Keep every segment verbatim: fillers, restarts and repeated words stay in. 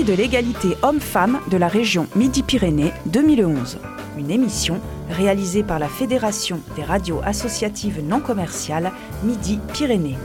prix de l'égalité homme-femme de la région Midi-Pyrénées deux mille onze. Une émission réalisée par la Fédération des radios associatives non commerciales Midi-Pyrénées.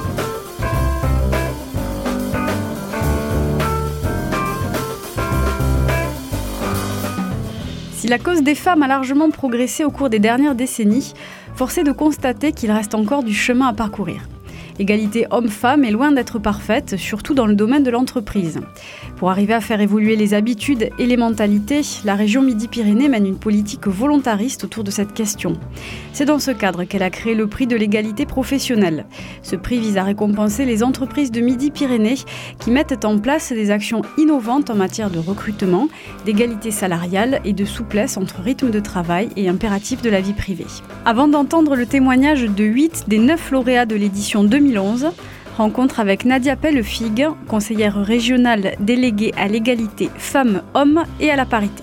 Si la cause des femmes a largement progressé au cours des dernières décennies, force est de constater qu'il reste encore du chemin à parcourir. L'égalité homme-femme est loin d'être parfaite, surtout dans le domaine de l'entreprise. Pour arriver à faire évoluer les habitudes et les mentalités, la région Midi-Pyrénées mène une politique volontariste autour de cette question. C'est dans ce cadre qu'elle a créé le prix de l'égalité professionnelle. Ce prix vise à récompenser les entreprises de Midi-Pyrénées qui mettent en place des actions innovantes en matière de recrutement, d'égalité salariale et de souplesse entre rythme de travail et impératifs de la vie privée. Avant d'entendre le témoignage de huit des neuf lauréats de l'édition deux mille onze, rencontre avec Nadia Pellefigue, conseillère régionale déléguée à l'égalité femmes-hommes et à la parité.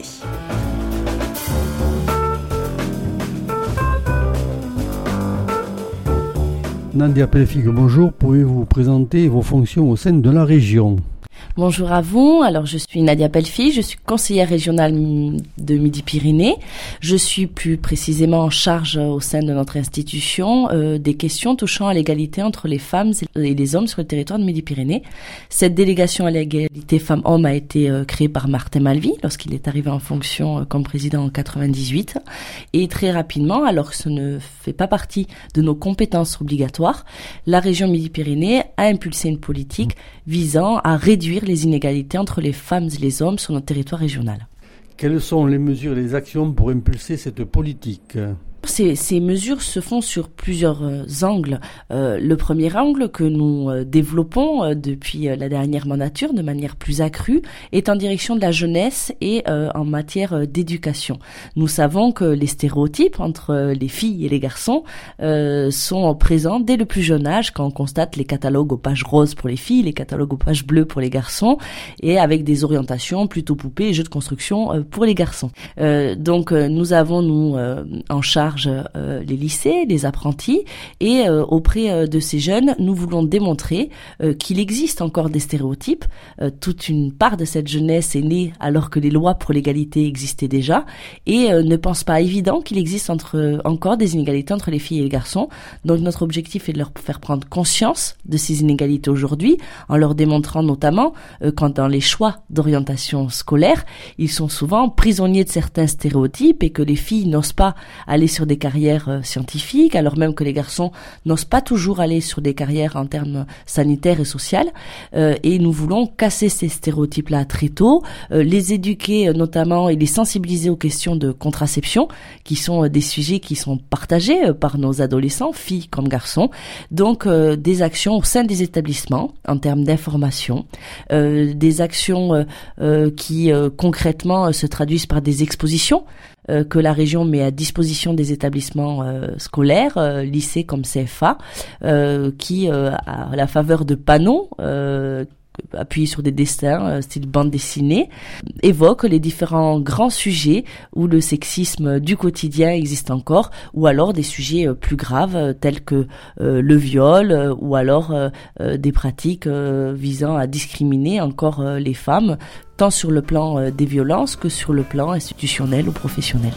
Nadia Pellefigue, bonjour. Pouvez-vous vous présenter vos fonctions au sein de la région ? Bonjour à vous, alors je suis Nadia Pellefigue, je suis conseillère régionale de Midi-Pyrénées. Je suis plus précisément en charge au sein de notre institution euh, des questions touchant à l'égalité entre les femmes et les hommes sur le territoire de Midi-Pyrénées. Cette délégation à l'égalité femmes-hommes a été euh, créée par Martin Malvy lorsqu'il est arrivé en fonction euh, comme président en quatre-vingt-dix-huit. Et très rapidement, alors que ce ne fait pas partie de nos compétences obligatoires, la région Midi-Pyrénées a impulsé une politique visant à réduire les inégalités entre les femmes et les hommes sur notre territoire régional. Quelles sont les mesures et les actions pour impulser cette politique ? Ces, ces mesures se font sur plusieurs euh, angles. Euh, le premier angle que nous euh, développons euh, depuis euh, la dernière mandature de manière plus accrue est en direction de la jeunesse et euh, en matière euh, d'éducation. Nous savons que les stéréotypes entre euh, les filles et les garçons euh, sont présents dès le plus jeune âge quand on constate les catalogues aux pages roses pour les filles, les catalogues aux pages bleues pour les garçons et avec des orientations plutôt poupées et jeux de construction euh, pour les garçons. Euh, donc euh, nous avons nous euh, en charge Euh, les lycées, les apprentis et euh, auprès euh, de ces jeunes, nous voulons démontrer euh, qu'il existe encore des stéréotypes. Euh, toute une part de cette jeunesse est née alors que les lois pour l'égalité existaient déjà et euh, ne pense pas évident qu'il existe entre, euh, encore des inégalités entre les filles et les garçons. Donc notre objectif est de leur faire prendre conscience de ces inégalités aujourd'hui en leur démontrant notamment euh, quand dans les choix d'orientation scolaire, ils sont souvent prisonniers de certains stéréotypes et que les filles n'osent pas aller sur des carrières euh, scientifiques, alors même que les garçons n'osent pas toujours aller sur des carrières en termes sanitaires et sociales. Euh, et nous voulons casser ces stéréotypes-là très tôt, euh, les éduquer euh, notamment et les sensibiliser aux questions de contraception, qui sont euh, des sujets qui sont partagés euh, par nos adolescents, filles comme garçons. Donc euh, des actions au sein des établissements en termes d'information, euh, des actions euh, euh, qui euh, concrètement euh, se traduisent par des expositions Euh, que la région met à disposition des établissements euh, scolaires, euh, lycées comme C F A, euh, qui, euh, à la faveur de panneaux euh, appuyés sur des dessins, euh, style bande dessinée, évoquent les différents grands sujets où le sexisme du quotidien existe encore, ou alors des sujets euh, plus graves euh, tels que euh, le viol, euh, ou alors euh, euh, des pratiques euh, visant à discriminer encore euh, les femmes, tant sur le plan euh, des violences que sur le plan institutionnel ou professionnel.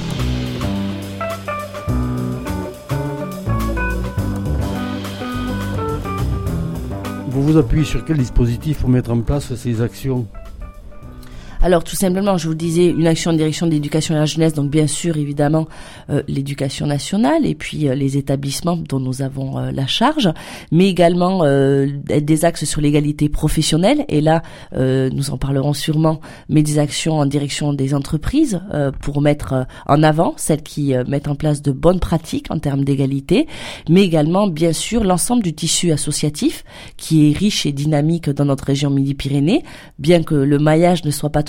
Vous vous appuyez sur quel dispositif pour mettre en place ces actions ? Alors tout simplement, je vous disais, une action en direction de l'éducation et la jeunesse, donc bien sûr évidemment euh, l'éducation nationale et puis euh, les établissements dont nous avons euh, la charge, mais également euh, des axes sur l'égalité professionnelle, et là euh, nous en parlerons sûrement, mais des actions en direction des entreprises euh, pour mettre euh, en avant celles qui euh, mettent en place de bonnes pratiques en termes d'égalité, mais également bien sûr l'ensemble du tissu associatif qui est riche et dynamique dans notre région Midi-Pyrénées, bien que le maillage ne soit pas tout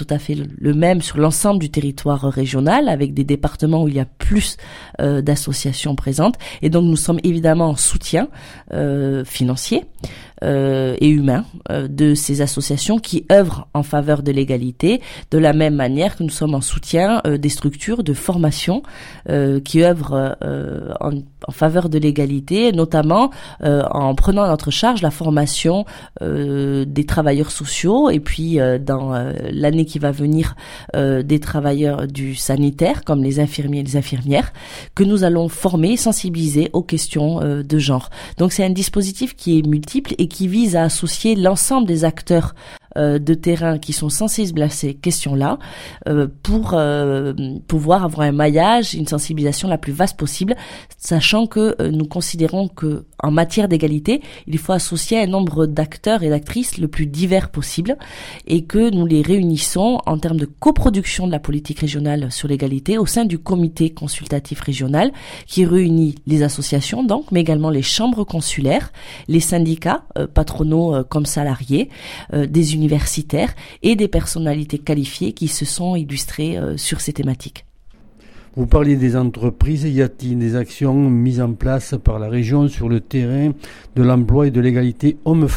tout à fait le même sur l'ensemble du territoire régional, avec des départements où il y a plus euh, d'associations présentes. Et donc nous sommes évidemment en soutien euh, financier euh, et humain euh, de ces associations qui œuvrent en faveur de l'égalité, de la même manière que nous sommes en soutien euh, des structures de formation euh, qui œuvrent euh, en, en faveur de l'égalité, notamment euh, en prenant à notre charge la formation euh, des travailleurs sociaux et puis euh, dans euh, l'année qui va venir euh, des travailleurs du sanitaire comme les infirmiers et les infirmières que nous allons former et sensibiliser aux questions euh, de genre. Donc c'est un dispositif qui est multiple et qui vise à associer l'ensemble des acteurs euh, de terrain qui sont sensibles à ces questions-là euh, pour euh, pouvoir avoir un maillage, une sensibilisation la plus vaste possible, sachant que euh, nous considérons que en matière d'égalité, il faut associer un nombre d'acteurs et d'actrices le plus divers possible et que nous les réunissons en termes de coproduction de la politique régionale sur l'égalité au sein du comité consultatif régional qui réunit les associations donc, mais également les chambres consulaires, les syndicats euh, patronaux euh, comme salariés, euh, des universitaires et des personnalités qualifiées qui se sont illustrées euh, sur ces thématiques. Vous parlez des entreprises, y a-t-il des actions mises en place par la région sur le terrain de l'emploi et de l'égalité hommes-femmes ?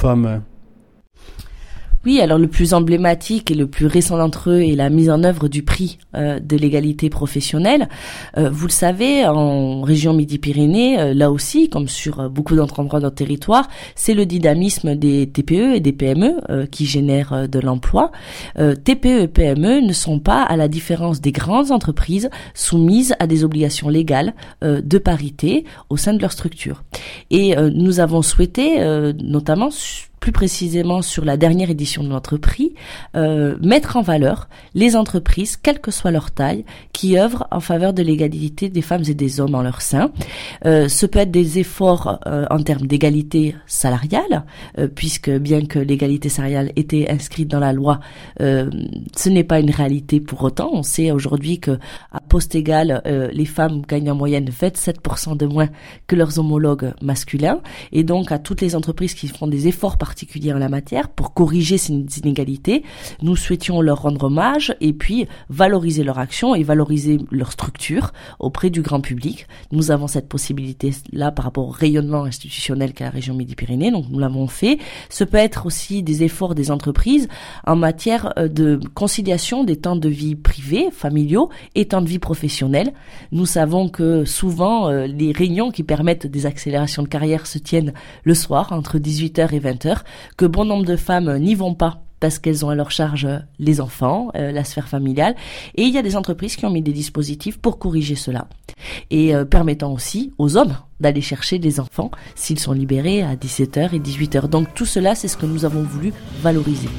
Oui, alors le plus emblématique et le plus récent d'entre eux est la mise en œuvre du prix euh, de l'égalité professionnelle. Euh, vous le savez, en région Midi-Pyrénées, euh, là aussi, comme sur euh, beaucoup d'autres endroits de notre territoire, c'est le dynamisme des T P E et des P M E euh, qui génèrent euh, de l'emploi. Euh, T P E et P M E ne sont pas, à la différence des grandes entreprises, soumises à des obligations légales euh, de parité au sein de leur structure. Et euh, nous avons souhaité, euh, notamment plus précisément sur la dernière édition de notre prix, euh, mettre en valeur les entreprises, quelle que soit leur taille, qui œuvrent en faveur de l'égalité des femmes et des hommes en leur sein. Euh, ce peut être des efforts euh, en termes d'égalité salariale, euh, puisque bien que l'égalité salariale était inscrite dans la loi, euh, ce n'est pas une réalité pour autant. On sait aujourd'hui que à poste égal, euh, les femmes gagnent en moyenne vingt-sept pour cent de moins que leurs homologues masculins, et donc à toutes les entreprises qui font des efforts particuliers en la matière pour corriger ces inégalités, nous souhaitions leur rendre hommage et puis valoriser leur action et valoriser leur structure auprès du grand public. Nous avons cette possibilité-là par rapport au rayonnement institutionnel qu'a la région Midi-Pyrénées, donc nous l'avons fait. Ce peut être aussi des efforts des entreprises en matière de conciliation des temps de vie privés, familiaux et temps de vie professionnels. Nous savons que souvent euh, les réunions qui permettent des accélérations de carrière se tiennent le soir entre dix-huit heures et vingt heures, que bon nombre de femmes n'y vont pas parce qu'elles ont à leur charge les enfants, euh, la sphère familiale, et il y a des entreprises qui ont mis des dispositifs pour corriger cela, et euh, permettant aussi aux hommes d'aller chercher des enfants s'ils sont libérés à dix-sept heures et dix-huit heures. Donc tout cela, c'est ce que nous avons voulu valoriser.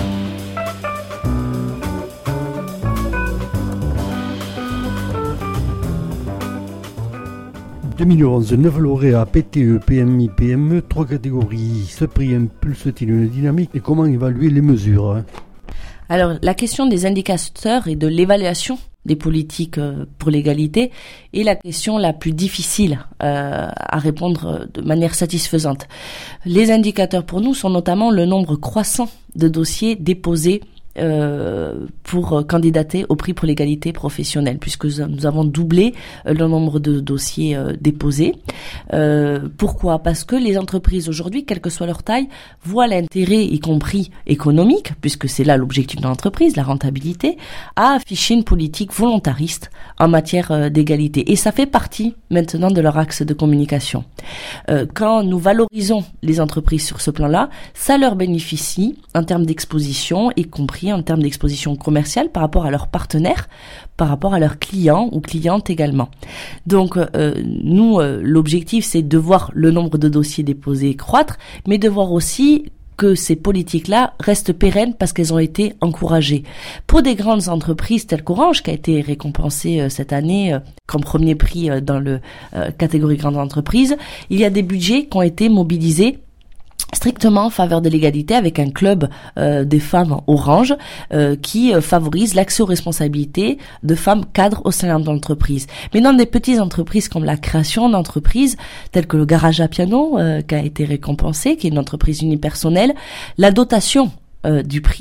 deux mille onze, neuf lauréats P T E, P M I, P M E, trois catégories. Ce prix impulse-t-il une dynamique et comment évaluer les mesures ? Alors, la question des indicateurs et de l'évaluation des politiques pour l'égalité est la question la plus difficile euh, à répondre de manière satisfaisante. Les indicateurs pour nous sont notamment le nombre croissant de dossiers déposés Euh, pour candidater au prix pour l'égalité professionnelle, puisque nous avons doublé le nombre de dossiers euh, déposés. Euh, pourquoi ? Parce que les entreprises aujourd'hui, quelle que soit leur taille, voient l'intérêt, y compris économique, puisque c'est là l'objectif de l'entreprise, la rentabilité, à afficher une politique volontariste en matière euh, d'égalité. Et ça fait partie maintenant de leur axe de communication. Euh, quand nous valorisons les entreprises sur ce plan-là, ça leur bénéficie en termes d'exposition, y compris en termes d'exposition commerciale par rapport à leurs partenaires, par rapport à leurs clients ou clientes également. Donc euh, nous, euh, l'objectif c'est de voir le nombre de dossiers déposés croître, mais de voir aussi que ces politiques-là restent pérennes parce qu'elles ont été encouragées. Pour des grandes entreprises telles qu'Orange, qui a été récompensée euh, cette année euh, comme premier prix euh, dans le euh, catégorie grande entreprise, il y a des budgets qui ont été mobilisés strictement en faveur de l'égalité avec un club euh, des femmes Orange euh, qui euh, favorise l'accès aux responsabilités de femmes cadres au sein de l'entreprise. Mais dans des petites entreprises comme la création d'entreprises telles que le Garage à Piano euh, qui a été récompensé, qui est une entreprise unipersonnelle, la dotation euh, du prix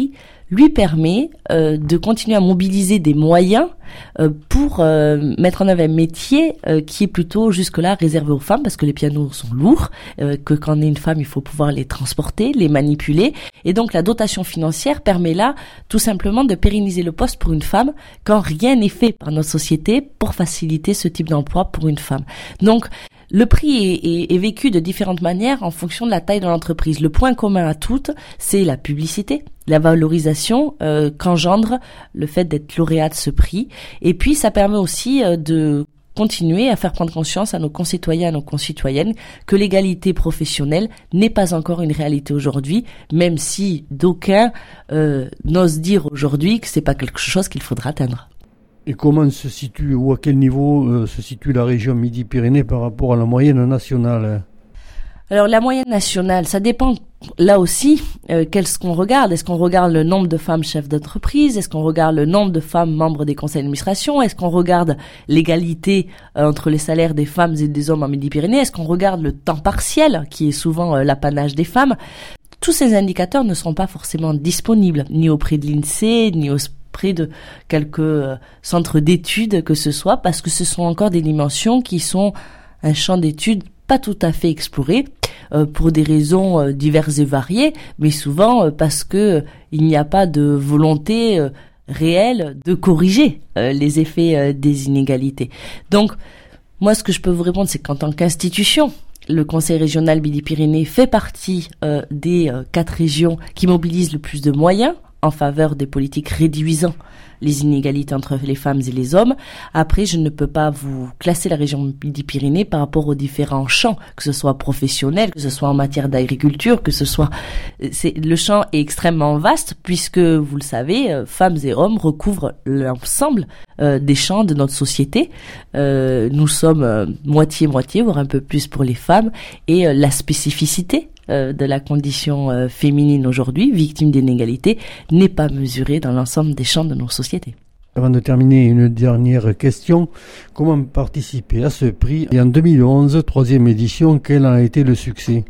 lui permet euh, de continuer à mobiliser des moyens euh, pour euh, mettre en œuvre un métier euh, qui est plutôt jusque-là réservé aux femmes, parce que les pianos sont lourds, euh, que quand on est une femme, il faut pouvoir les transporter, les manipuler, et donc la dotation financière permet là tout simplement de pérenniser le poste pour une femme quand rien n'est fait par notre société pour faciliter ce type d'emploi pour une femme. Donc le prix est, est, est vécu de différentes manières en fonction de la taille de l'entreprise. Le point commun à toutes, c'est la publicité, la valorisation euh, qu'engendre le fait d'être lauréat de ce prix. Et puis, ça permet aussi euh, de continuer à faire prendre conscience à nos concitoyens et à nos concitoyennes que l'égalité professionnelle n'est pas encore une réalité aujourd'hui, même si d'aucuns euh, n'osent dire aujourd'hui que c'est pas quelque chose qu'il faudra atteindre. Et comment se situe, ou à quel niveau euh, se situe la région Midi-Pyrénées par rapport à la moyenne nationale? Alors la moyenne nationale, ça dépend là aussi euh, qu'est-ce qu'on regarde. Est-ce qu'on regarde le nombre de femmes chefs d'entreprise? Est-ce qu'on regarde le nombre de femmes membres des conseils d'administration? Est-ce qu'on regarde l'égalité euh, entre les salaires des femmes et des hommes en Midi-Pyrénées? Est-ce qu'on regarde le temps partiel, qui est souvent euh, l'apanage des femmes? Tous ces indicateurs ne seront pas forcément disponibles, ni auprès de l'INSEE, ni au près de quelques euh, centres d'études que ce soit, parce que ce sont encore des dimensions qui sont un champ d'études pas tout à fait exploré, euh, pour des raisons euh, diverses et variées, mais souvent euh, parce que euh, il n'y a pas de volonté euh, réelle de corriger euh, les effets euh, des inégalités. Donc, moi, ce que je peux vous répondre, c'est qu'en tant qu'institution, le Conseil régional Midi-Pyrénées fait partie euh, des euh, quatre régions qui mobilisent le plus de moyens en faveur des politiques réduisant les inégalités entre les femmes et les hommes. Après, je ne peux pas vous classer la région Midi-Pyrénées par rapport aux différents champs, que ce soit professionnel, que ce soit en matière d'agriculture, que ce soit... C'est, le champ est extrêmement vaste puisque, vous le savez, femmes et hommes recouvrent l'ensemble euh, des champs de notre société. Euh, nous sommes euh, moitié-moitié, voire un peu plus pour les femmes, et euh, la spécificité Euh, de la condition euh, féminine aujourd'hui, victime d'inégalités, n'est pas mesurée dans l'ensemble des champs de nos sociétés. Avant de terminer, une dernière question. Comment participer à ce prix? Et en deux mille onze, troisième édition, quel a été le succès?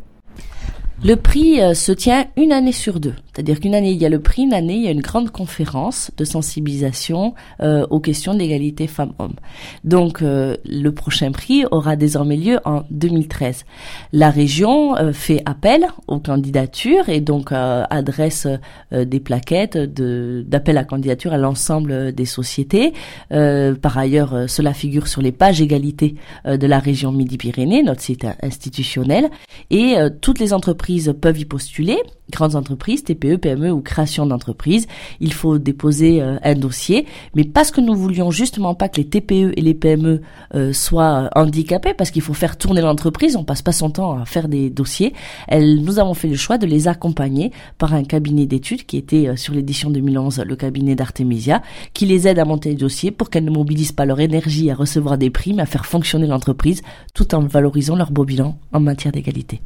Le prix euh, se tient une année sur deux. C'est-à-dire qu'une année, il y a le prix, une année, il y a une grande conférence de sensibilisation euh, aux questions d'égalité femmes-hommes. Donc, euh, le prochain prix aura désormais lieu en deux mille treize. La région euh, fait appel aux candidatures et donc euh, adresse euh, des plaquettes de, d'appel à candidature à l'ensemble des sociétés. Euh, par ailleurs, euh, cela figure sur les pages égalité euh, de la région Midi-Pyrénées, notre site institutionnel, et euh, toutes les entreprises peuvent y postuler, grandes entreprises, T P E, P M E ou création d'entreprises. Il faut déposer euh, un dossier, mais parce que nous voulions justement pas que les T P E et les P M E euh, soient handicapés, parce qu'il faut faire tourner l'entreprise, on passe pas son temps à faire des dossiers, elles, nous avons fait le choix de les accompagner par un cabinet d'études qui était euh, sur l'édition deux mille onze, le cabinet d'Artemisia, qui les aide à monter les dossiers pour qu'elles ne mobilisent pas leur énergie à recevoir des primes, à faire fonctionner l'entreprise, tout en valorisant leur beau bilan en matière d'égalité.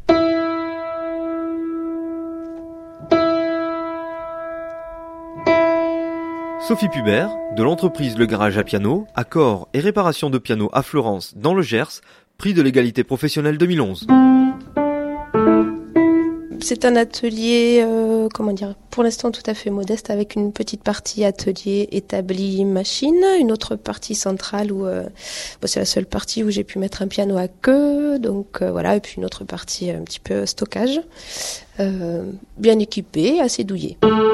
Sophie Pubert, de l'entreprise Le Garage à Piano, accord et réparation de piano à Florence, dans le Gers, prix de l'égalité professionnelle deux mille onze. C'est un atelier, euh, comment dire, pour l'instant tout à fait modeste, avec une petite partie atelier établi machine, une autre partie centrale où euh, bon, c'est la seule partie où j'ai pu mettre un piano à queue, donc euh, voilà, et puis une autre partie un petit peu stockage, euh, bien équipé, assez douillé.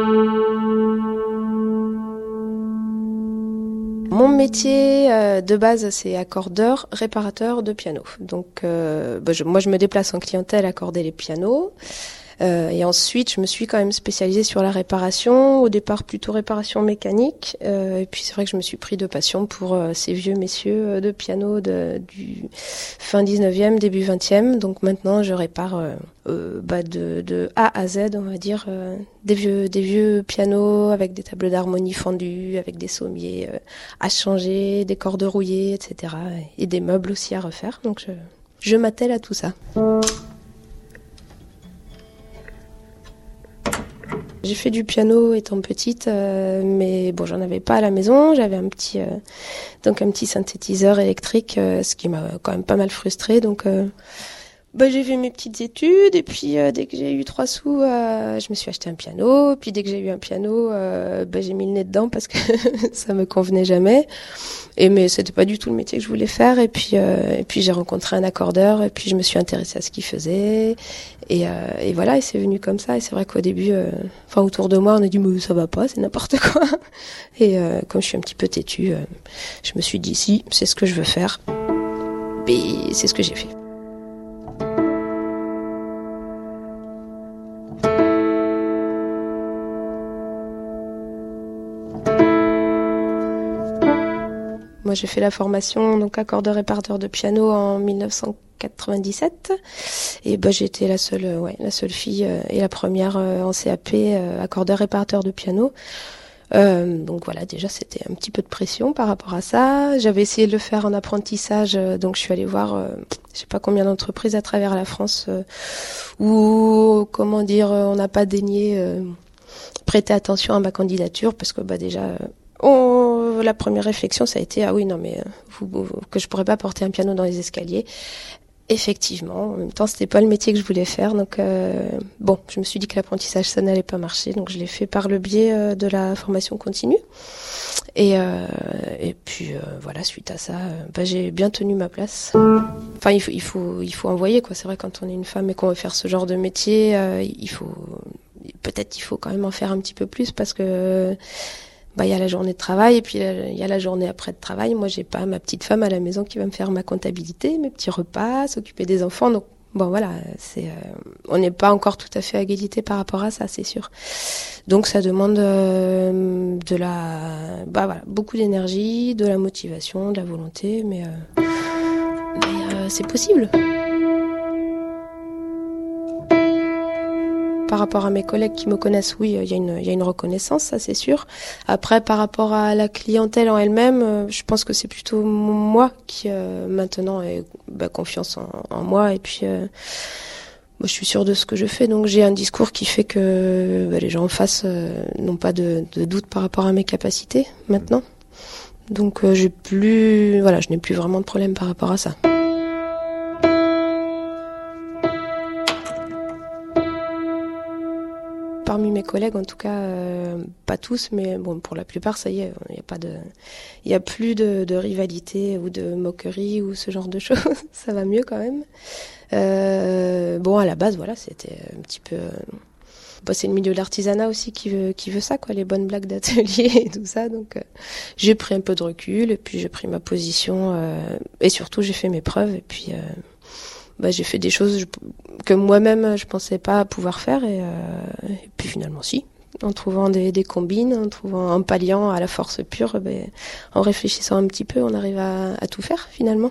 Mon métier euh, de base, c'est accordeur, réparateur de piano. Donc, euh, bah, je, moi, je me déplace en clientèle accorder les pianos. Euh, et ensuite, je me suis quand même spécialisée sur la réparation. Au départ, plutôt réparation mécanique. Euh, et puis, c'est vrai que je me suis pris de passion pour euh, ces vieux messieurs euh, de piano de, du fin dix-neuvième, début vingtième. Donc maintenant, je répare euh, euh, bah, de, de A à Z, on va dire, euh, des vieux, des vieux pianos avec des tables d'harmonie fendues, avec des sommiers euh, à changer, des cordes rouillées, et cetera. Et des meubles aussi à refaire. Donc, je, je m'attelle à tout ça. J'ai fait du piano étant petite, euh, mais bon, j'en avais pas à la maison. J'avais un petit, euh, donc un petit synthétiseur électrique, euh, ce qui m'a quand même pas mal frustrée. Donc, euh, Bah, j'ai fait mes petites études et puis euh, dès que j'ai eu trois sous, euh, je me suis acheté un piano. Puis dès que j'ai eu un piano, euh, bah, j'ai mis le nez dedans parce que ça me convenait jamais. Et mais c'était pas du tout le métier que je voulais faire. Et puis euh, et puis j'ai rencontré un accordeur et puis je me suis intéressée à ce qu'il faisait. Et, euh, et voilà, et c'est venu comme ça. Et c'est vrai qu'au début, euh, enfin autour de moi, on a dit mais ça va pas, c'est n'importe quoi. Et euh, comme je suis un petit peu têtue, euh, je me suis dit si, c'est ce que je veux faire. Et c'est ce que j'ai fait. Moi, j'ai fait la formation donc accordeur-réparateur de piano en dix-neuf cent quatre-vingt-dix-sept et bah j'étais la seule, euh, ouais, la seule fille euh, et la première euh, en C A P euh, accordeur-réparateur de piano. Euh, donc voilà, déjà c'était un petit peu de pression par rapport à ça. J'avais essayé de le faire en apprentissage, euh, donc je suis allée voir, euh, je sais pas combien d'entreprises à travers la France euh, où, comment dire, on n'a pas daigné euh, prêter attention à ma candidature parce que bah déjà. Euh, Oh, la première réflexion, ça a été ah oui non mais vous, vous, que je pourrais pas porter un piano dans les escaliers. Effectivement, en même temps c'était pas le métier que je voulais faire, donc euh, bon, je me suis dit que l'apprentissage ça n'allait pas marcher, donc je l'ai fait par le biais euh, de la formation continue. Et euh, et puis euh, voilà, suite à ça, euh, bah, j'ai bien tenu ma place. Enfin il faut il faut il faut envoyer quoi. C'est vrai quand on est une femme et qu'on veut faire ce genre de métier, euh, il faut peut-être il faut quand même en faire un petit peu plus parce que bah il y a la journée de travail et puis il y a la journée après de travail. Moi j'ai pas ma petite femme à la maison qui va me faire ma comptabilité, mes petits repas, s'occuper des enfants. Donc bon voilà, c'est euh, on n'est pas encore tout à fait à égalité par rapport à ça, c'est sûr. Donc ça demande euh, de la bah voilà, beaucoup d'énergie, de la motivation, de la volonté, mais, euh, mais euh, c'est possible. Par rapport à mes collègues qui me connaissent, oui, il y a une, il y a une reconnaissance, ça c'est sûr. Après, par rapport à la clientèle en elle-même, je pense que c'est plutôt moi qui euh, maintenant ai bah, confiance en, en moi et puis euh, moi, je suis sûre de ce que je fais. Donc j'ai un discours qui fait que bah, les gens en face euh, n'ont pas de, de doute par rapport à mes capacités maintenant. Donc euh, j'ai plus, voilà, je n'ai plus vraiment de problème par rapport à ça. Parmi mes collègues, en tout cas, euh, pas tous, mais bon, pour la plupart, ça y est, il y a pas de, il y a plus de, de rivalité ou de moquerie ou ce genre de choses. Ça va mieux quand même. Euh, bon, à la base, voilà, c'était un petit peu. Euh, bah, c'est le milieu de l'artisanat aussi qui veut, qui veut ça, quoi, les bonnes blagues d'atelier et tout ça. Donc, euh, j'ai pris un peu de recul et puis j'ai pris ma position euh, et surtout j'ai fait mes preuves et puis. Euh, Bah, j'ai fait des choses que moi-même je pensais pas pouvoir faire et, euh, et puis finalement si, en trouvant des, des combines, en trouvant en palliant à la force pure, ben, en réfléchissant un petit peu, on arrive à, à tout faire finalement.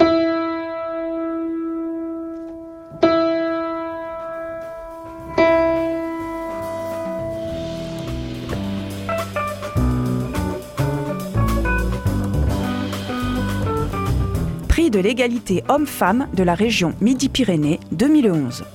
Prix de l'égalité homme-femme de la région Midi-Pyrénées deux mille onze.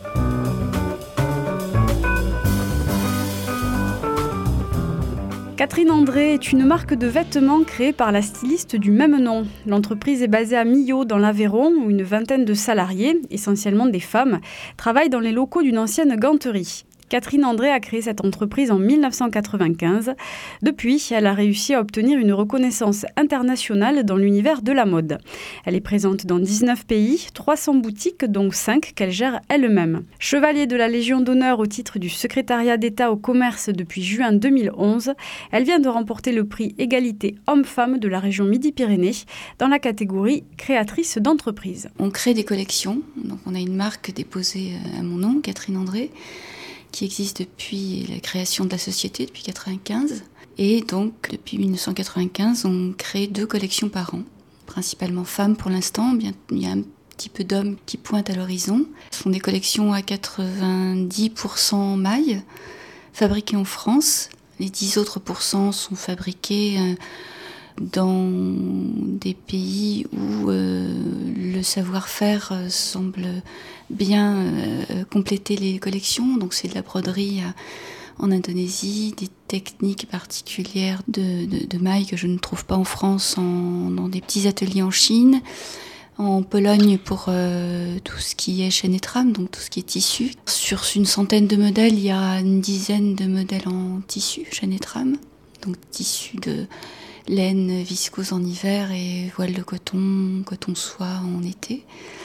Catherine André est une marque de vêtements créée par la styliste du même nom. L'entreprise est basée à Millau, dans l'Aveyron, où une vingtaine de salariés, essentiellement des femmes, travaillent dans les locaux d'une ancienne ganterie. Catherine André a créé cette entreprise en dix-neuf cent quatre-vingt-quinze. Depuis, elle a réussi à obtenir une reconnaissance internationale dans l'univers de la mode. Elle est présente dans dix-neuf pays, trois cents boutiques, dont cinq qu'elle gère elle-même. Chevalier de la Légion d'honneur au titre du secrétariat d'État au commerce depuis juin deux mille onze, elle vient de remporter le prix Égalité Hommes-Femmes de la région Midi-Pyrénées dans la catégorie créatrice d'entreprise. On crée des collections, donc on a une marque déposée à mon nom, Catherine André, qui existe depuis la création de la société, depuis quatre-vingt-quinze. Et donc, depuis dix-neuf cent quatre-vingt-quinze, on crée deux collections par an, principalement femmes pour l'instant. Bien, il y a un petit peu d'hommes qui pointent à l'horizon. Ce sont des collections à quatre-vingt-dix pour cent mailles, fabriquées en France. Les dix autres pourcents sont fabriqués euh, dans des pays où euh, le savoir-faire euh, semble bien euh, compléter les collections. Donc c'est de la broderie euh, en Indonésie, des techniques particulières de, de, de mailles que je ne trouve pas en France, en, dans des petits ateliers en Chine. en Pologne pour euh, tout ce qui est chaîne et trame, donc tout ce qui est tissu. Sur une centaine de modèles, il y a une dizaine de modèles en tissu, chaîne et trame, donc tissu de laine viscose en hiver et voile de coton, coton soie en été.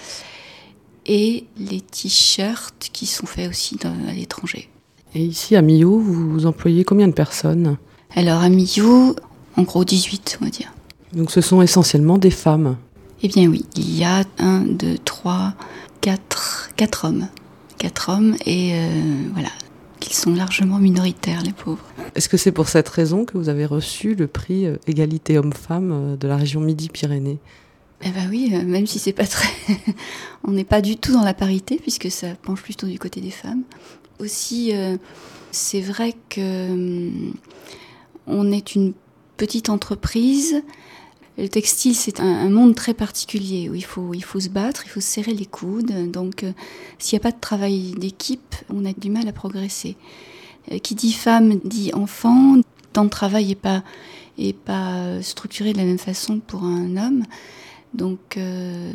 Et les t-shirts qui sont faits aussi à l'étranger. Et ici à Millau, vous employez combien de personnes ? Alors à Millau, en gros dix-huit, on va dire. Donc ce sont essentiellement des femmes ? Eh bien oui, il y a un, deux, trois, quatre, quatre hommes. Quatre hommes et euh, voilà, qu'ils sont largement minoritaires, les pauvres. Est-ce que c'est pour cette raison que vous avez reçu le prix Égalité Hommes-Femmes de la région Midi-Pyrénées ? Eh ben oui, euh, même si c'est pas très... on n'est pas du tout dans la parité, puisque ça penche plutôt du côté des femmes. Aussi, euh, c'est vrai que euh, on est une petite entreprise. Le textile, c'est un, un monde très particulier, où il faut, il faut se battre, il faut se serrer les coudes. Donc, euh, s'il n'y a pas de travail d'équipe, on a du mal à progresser. Euh, qui dit femme, dit enfant. Le temps de travail n'est pas, est pas structuré de la même façon pour un homme. Donc euh,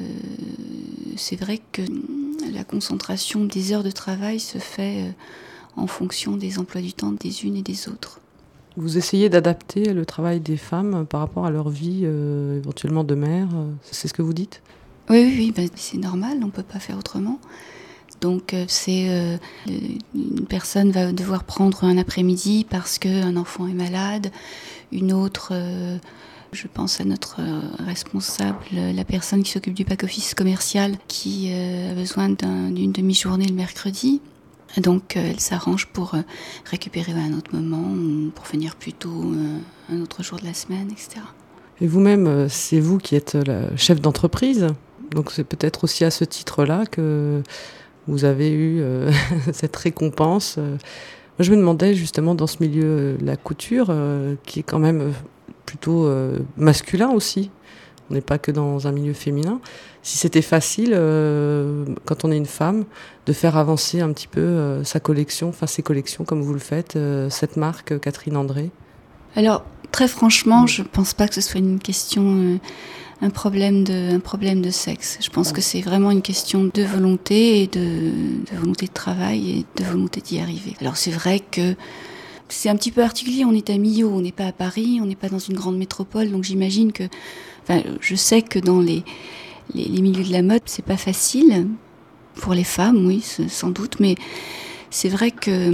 c'est vrai que la concentration des heures de travail se fait euh, en fonction des emplois du temps des unes et des autres. Vous essayez d'adapter le travail des femmes par rapport à leur vie euh, éventuellement de mère, c'est ce que vous dites ? Oui, oui, oui ben, c'est normal, on ne peut pas faire autrement. Donc euh, c'est euh, une personne va devoir prendre un après-midi parce qu'un enfant est malade, une autre... Euh, Je pense à notre responsable, la personne qui s'occupe du back-office commercial, qui a besoin d'un, d'une demi-journée le mercredi. Donc elle s'arrange pour récupérer à un autre moment, ou pour venir plus tôt un autre jour de la semaine, et cetera. Et vous-même, c'est vous qui êtes la chef d'entreprise. Donc c'est peut-être aussi à ce titre-là que vous avez eu euh, cette récompense. Moi, je me demandais justement dans ce milieu de la couture, euh, qui est quand même... plutôt euh, masculin aussi, on n'est pas que dans un milieu féminin, si c'était facile, euh, quand on est une femme, de faire avancer un petit peu euh, sa collection, enfin ses collections comme vous le faites, euh, cette marque Catherine André. Alors, très franchement, je ne pense pas que ce soit une question, euh, un, problème de, un problème de sexe. Je pense que c'est vraiment une question de volonté, et de, de volonté de travail et de volonté d'y arriver. Alors c'est vrai que c'est un petit peu particulier, on est à Millau, on n'est pas à Paris, on n'est pas dans une grande métropole, donc j'imagine que, enfin, je sais que dans les, les, les milieux de la mode, c'est pas facile, pour les femmes, oui, sans doute, mais c'est vrai que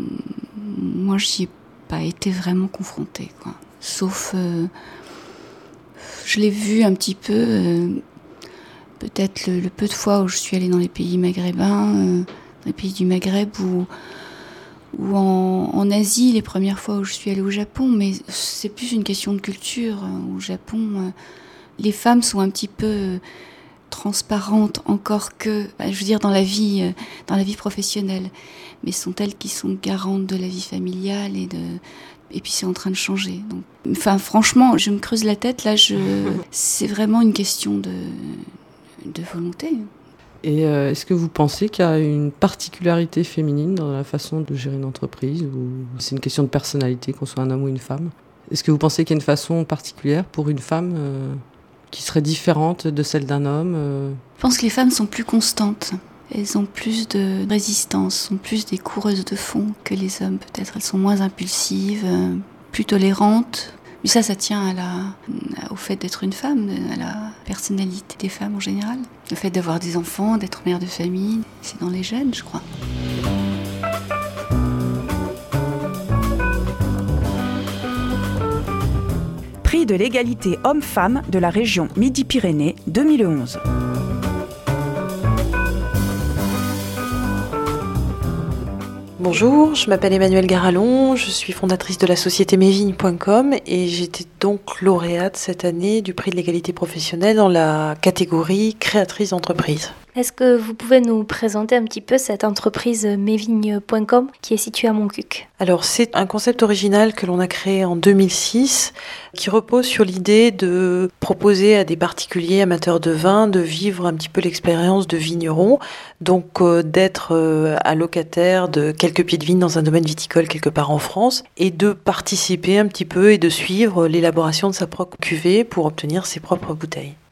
moi, j'y ai pas été vraiment confrontée, quoi. Sauf, euh, je l'ai vu un petit peu, euh, peut-être le, le peu de fois où je suis allée dans les pays maghrébins, euh, dans les pays du Maghreb, où ou en, en Asie, les premières fois où je suis allée au Japon, mais c'est plus une question de culture. Au Japon, les femmes sont un petit peu transparentes, encore que, je veux dire, dans la vie, dans la vie professionnelle, mais sont elles qui sont garantes de la vie familiale et de... Et puis c'est en train de changer. Donc, enfin, franchement, je me creuse la tête, là, je... c'est vraiment une question de, de volonté. Et euh, est-ce que vous pensez qu'il y a une particularité féminine dans la façon de gérer une entreprise, ou c'est une question de personnalité, qu'on soit un homme ou une femme ? Est-ce que vous pensez qu'il y a une façon particulière pour une femme euh, qui serait différente de celle d'un homme euh... Je pense que les femmes sont plus constantes. Elles ont plus de résistance, sont plus des coureuses de fond que les hommes, peut-être. Elles sont moins impulsives, euh, plus tolérantes. Mais ça, ça tient à la, au fait d'être une femme, à la personnalité des femmes en général. Le fait d'avoir des enfants, d'être mère de famille, c'est dans les gènes, je crois. Prix de l'égalité homme-femme de la région Midi-Pyrénées deux mille onze. Bonjour, je m'appelle Emmanuelle Garalon, je suis fondatrice de la société mesvignes point com et j'étais donc lauréate cette année du prix de l'égalité professionnelle dans la catégorie créatrice d'entreprise. Est-ce que vous pouvez nous présenter un petit peu cette entreprise mesvignes point com qui est située à Montcuq ? Alors c'est un concept original que l'on a créé en deux mille six qui repose sur l'idée de proposer à des particuliers amateurs de vin de vivre un petit peu l'expérience de vigneron, donc euh, d'être euh, allocataire de quelques pieds de vigne dans un domaine viticole quelque part en France et de participer un petit peu et de suivre l'élaboration de sa propre cuvée pour obtenir ses propres bouteilles.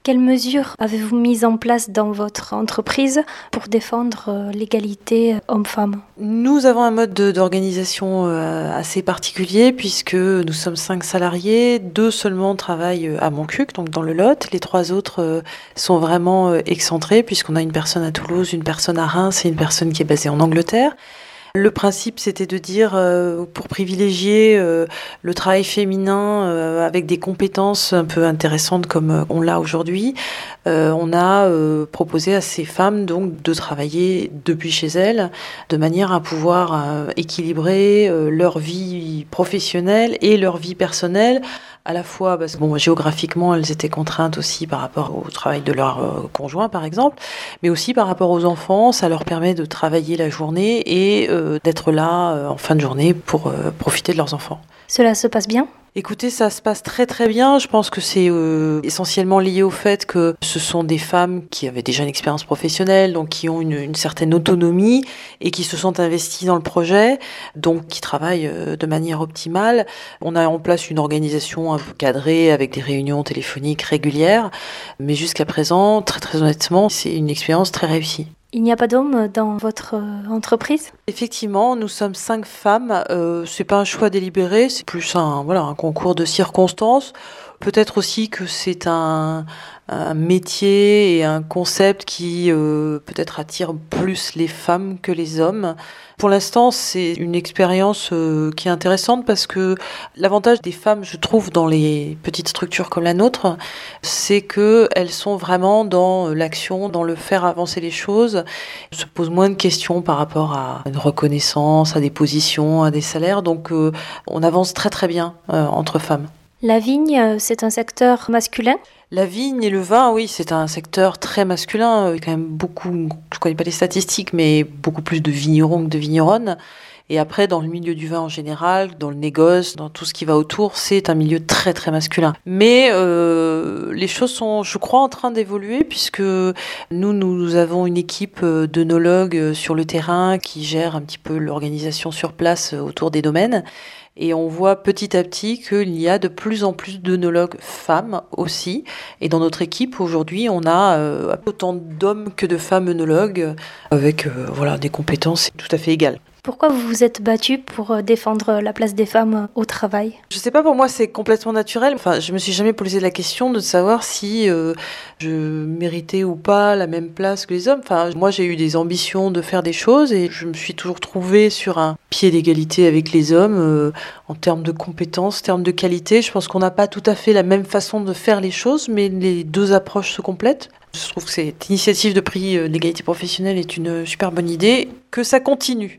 Quelles mesures avez-vous mises en place dans votre entreprise pour défendre l'égalité homme-femme ? Nous avons un mode de, d'organisation assez particulier puisque nous sommes cinq salariés, deux seulement travaillent à Montcuq, donc dans le Lot. Les trois autres sont vraiment excentrés puisqu'on a une personne à Toulouse, une personne à Reims et une personne qui est basée en Angleterre. Le principe, c'était de dire, euh, pour privilégier euh, le travail féminin euh, avec des compétences un peu intéressantes comme on l'a aujourd'hui, euh, on a euh, proposé à ces femmes donc de travailler depuis chez elles, de manière à pouvoir euh, équilibrer euh, leur vie professionnelle et leur vie personnelle, à la fois parce que bon, géographiquement, elles étaient contraintes aussi par rapport au travail de leur euh, conjoint, par exemple, mais aussi par rapport aux enfants. Ça leur permet de travailler la journée et euh, d'être là euh, en fin de journée pour euh, profiter de leurs enfants. Cela se passe bien ? Écoutez, ça se passe très très bien. Je pense que c'est euh, essentiellement lié au fait que ce sont des femmes qui avaient déjà une expérience professionnelle, donc qui ont une, une certaine autonomie et qui se sont investies dans le projet, donc qui travaillent euh, de manière optimale. On a en place une organisation un peu cadrée avec des réunions téléphoniques régulières, mais jusqu'à présent, très très honnêtement, c'est une expérience très réussie. Il n'y a pas d'hommes dans votre entreprise ? Effectivement, nous sommes cinq femmes. Euh, c'est pas un choix délibéré, c'est plus un voilà un concours de circonstances. Peut-être aussi que c'est un, un métier et un concept qui euh, peut-être attire plus les femmes que les hommes. Pour l'instant, c'est une expérience euh, qui est intéressante parce que l'avantage des femmes, je trouve, dans les petites structures comme la nôtre, c'est qu'elles sont vraiment dans l'action, dans le faire avancer les choses. On se pose moins de questions par rapport à une reconnaissance, à des positions, à des salaires. Donc, euh, on avance très très bien euh, entre femmes. La vigne, c'est un secteur masculin ? La vigne et le vin, oui, c'est un secteur très masculin. Il y a quand même beaucoup, je ne connais pas les statistiques, mais beaucoup plus de vignerons que de vigneronnes. Et après, dans le milieu du vin en général, dans le négoce, dans tout ce qui va autour, c'est un milieu très très masculin. Mais euh, les choses sont, je crois, en train d'évoluer puisque nous, nous avons une équipe d'œnologues sur le terrain qui gère un petit peu l'organisation sur place autour des domaines. Et on voit petit à petit qu'il y a de plus en plus d'œnologues femmes aussi. Et dans notre équipe, aujourd'hui, on a euh, autant d'hommes que de femmes œnologues avec euh, voilà, des compétences tout à fait égales. Pourquoi vous vous êtes battue pour défendre la place des femmes au travail ? Je sais pas, pour moi c'est complètement naturel. Enfin, je me suis jamais posé la question de savoir si euh, je méritais ou pas la même place que les hommes. Enfin, moi j'ai eu des ambitions de faire des choses et je me suis toujours trouvée sur un pied d'égalité avec les hommes euh, en termes de compétences, en termes de qualité. Je pense qu'on n'a pas tout à fait la même façon de faire les choses, mais les deux approches se complètent. Je trouve que cette initiative de prix d'égalité professionnelle est une super bonne idée, que ça continue.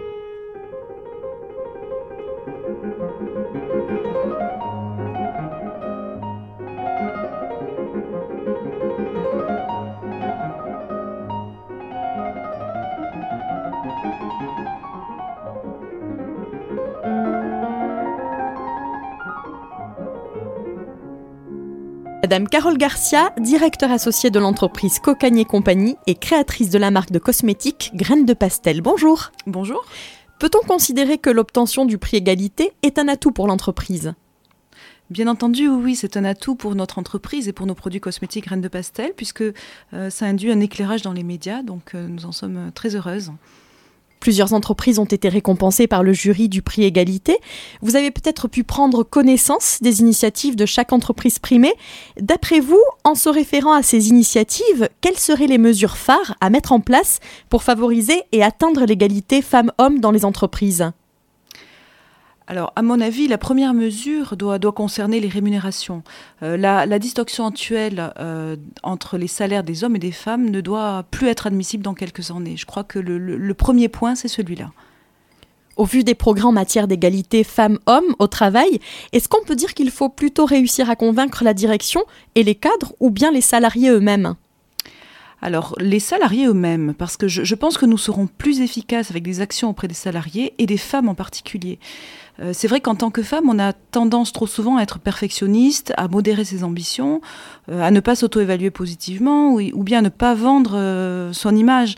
Madame Carole Garcia, directeur associée de l'entreprise Cocagne et Compagnie et créatrice de la marque de cosmétiques Graines de Pastel. Bonjour. Bonjour. Peut-on considérer que l'obtention du prix égalité est un atout pour l'entreprise ? Bien entendu, oui, c'est un atout pour notre entreprise et pour nos produits cosmétiques Graines de Pastel, puisque euh, ça induit un éclairage dans les médias, donc euh, nous en sommes très heureuses. Plusieurs entreprises ont été récompensées par le jury du prix égalité. Vous avez peut-être pu prendre connaissance des initiatives de chaque entreprise primée. D'après vous, en se référant à ces initiatives, quelles seraient les mesures phares à mettre en place pour favoriser et atteindre l'égalité femmes-hommes dans les entreprises ? Alors, à mon avis, la première mesure doit, doit concerner les rémunérations. Euh, la, la distinction actuelle euh, entre les salaires des hommes et des femmes ne doit plus être admissible dans quelques années. Je crois que le, le, le premier point, c'est celui-là. Au vu des progrès en matière d'égalité femmes-hommes au travail, est-ce qu'on peut dire qu'il faut plutôt réussir à convaincre la direction et les cadres ou bien les salariés eux-mêmes ? Alors, les salariés eux-mêmes, parce que je, je pense que nous serons plus efficaces avec des actions auprès des salariés et des femmes en particulier. Euh, c'est vrai qu'en tant que femme, on a tendance trop souvent à être perfectionniste, à modérer ses ambitions, euh, à ne pas s'auto-évaluer positivement ou, ou bien à ne pas vendre euh, son image.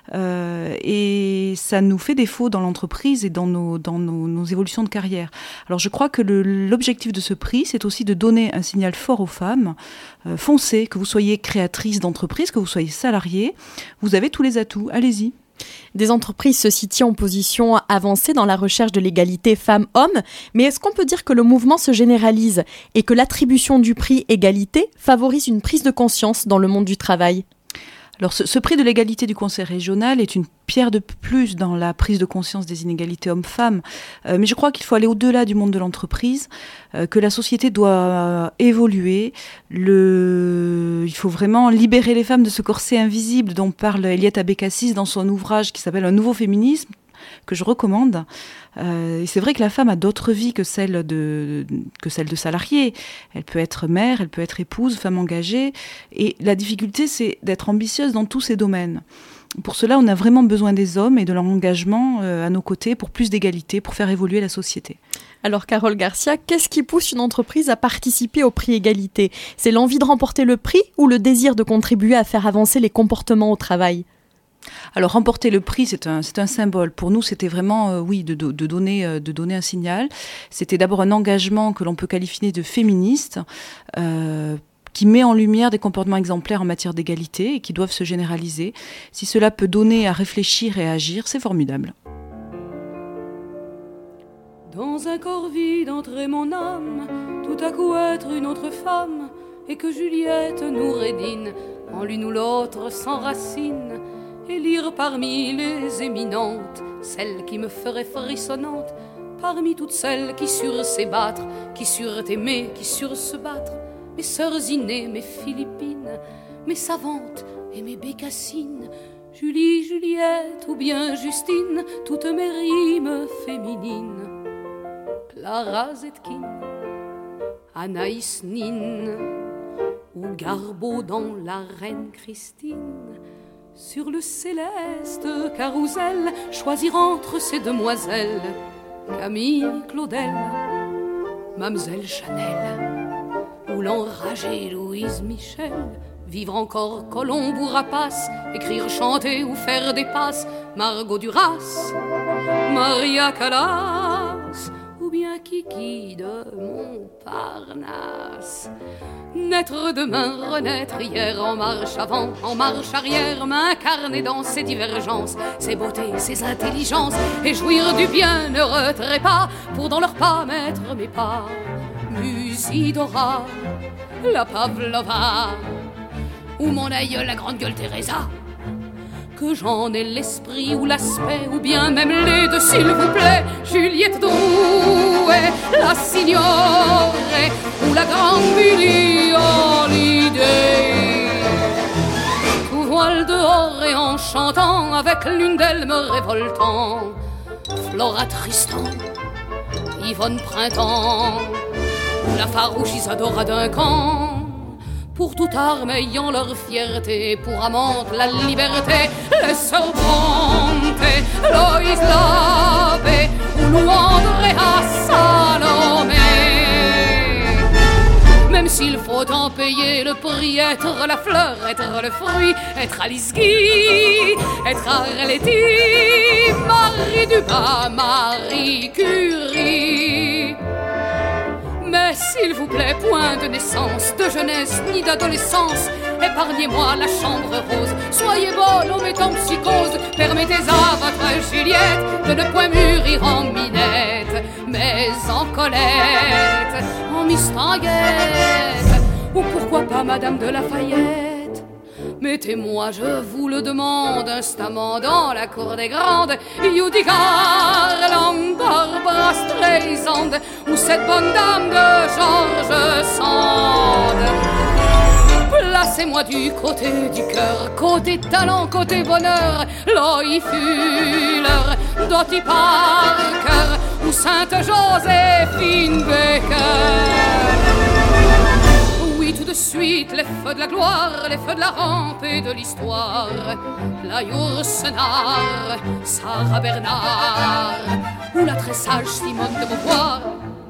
euh, et ça nous fait défaut dans l'entreprise et dans nos, dans nos, nos évolutions de carrière. Alors je crois que le, l'objectif de ce prix, c'est aussi de donner un signal fort aux femmes. Euh, foncez, que vous soyez créatrice d'entreprise, que vous soyez salarié, vous avez tous les atouts, allez-y. Des entreprises se situent en position avancée dans la recherche de l'égalité femmes-hommes, mais est-ce qu'on peut dire que le mouvement se généralise et que l'attribution du prix égalité favorise une prise de conscience dans le monde du travail ? Alors ce, ce prix de l'égalité du Conseil régional est une pierre de plus dans la prise de conscience des inégalités hommes-femmes, euh, mais je crois qu'il faut aller au-delà du monde de l'entreprise, euh, que la société doit euh, évoluer, le... il faut vraiment libérer les femmes de ce corset invisible dont parle Eliette Abécassis dans son ouvrage qui s'appelle « Un nouveau féminisme », que je recommande. Euh, et c'est vrai que la femme a d'autres vies que celle de, que celle de salariée. Elle peut être mère, elle peut être épouse, femme engagée. Et la difficulté, c'est d'être ambitieuse dans tous ces domaines. Pour cela, on a vraiment besoin des hommes et de leur engagement euh, à nos côtés pour plus d'égalité, pour faire évoluer la société. Alors Carole Garcia, qu'est-ce qui pousse une entreprise à participer au prix égalité ? C'est l'envie de remporter le prix ou le désir de contribuer à faire avancer les comportements au travail ? Alors remporter le prix, c'est un, c'est un symbole. Pour nous, c'était vraiment, euh, oui, de, de, de, donner, euh, de donner un signal. C'était d'abord un engagement que l'on peut qualifier de féministe, euh, qui met en lumière des comportements exemplaires en matière d'égalité et qui doivent se généraliser. Si cela peut donner à réfléchir et à agir, c'est formidable. Dans un corps vide entrait mon âme, tout à coup être une autre femme, et que Juliette nous rédine, en l'une ou l'autre s'enracine, et lire parmi les éminentes, celle qui me ferait frissonnante, parmi toutes celles qui surent s'ébattre, qui surent aimer, qui surent se battre, mes sœurs innées, mes Philippines, mes savantes et mes bécassines, Julie, Juliette ou bien Justine, toutes mes rimes féminines, Clara Zetkin, Anaïs Nin, ou Garbeau dans La Reine Christine. Sur le céleste carrousel, choisir entre ces demoiselles, Camille Claudel, Mamselle Chanel, ou l'enragée Louise Michel, vivre encore Colombe ou Rapace, écrire, chanter ou faire des passes, Margot Duras, Maria Callas, ou bien Kiki de Montparnasse. Naître demain, renaître hier, en marche avant, en marche arrière, m'incarner dans ces divergences, ces beautés, ces intelligences, et jouir du bienheureux trépas, pour dans leurs pas mettre mes pas. Musidora, la Pavlova, ou mon aïeul, la grande gueule Teresa, que j'en ai l'esprit ou l'aspect, ou bien même les deux, s'il vous plaît, Juliette Drouet, la Signorée, ou la grande Billie Holiday. Tout voile dehors et en chantant, avec l'une d'elles me révoltant, Flora Tristan, Yvonne Printemps, ou la farouche Isadora Duncan, pour toute arme ayant leur fierté, pour amante la liberté, les sœurs Brontë, Loïs Labbé, ou Lou Andréa Salomé. Même s'il faut en payer le prix, être la fleur, être le fruit, être Alice Guy, être Arletty, Marie Dumas, Marie Curie. Mais s'il vous plaît, point de naissance, de jeunesse ni d'adolescence, épargnez-moi la chambre rose, soyez bonne en mettant psychose, permettez à votre Juliette de ne point mûrir en Minette, mais en Colette, en Mistinguette, ou pourquoi pas Madame de Lafayette. Mettez-moi, je vous le demande, instamment dans la cour des grandes, Judy Garland, Barbara Streisand, ou cette bonne dame de George Sand. Placez-moi du côté du cœur, côté talent, côté bonheur, Loï Fuller, Dottie Parker, ou Sainte Joséphine Baker. Oui, tout de suite, les feux de la gloire, les feux de la rampe et de l'histoire, la Yourcenar, Sarah Bernard, ou la très sage Simone de Beauvoir.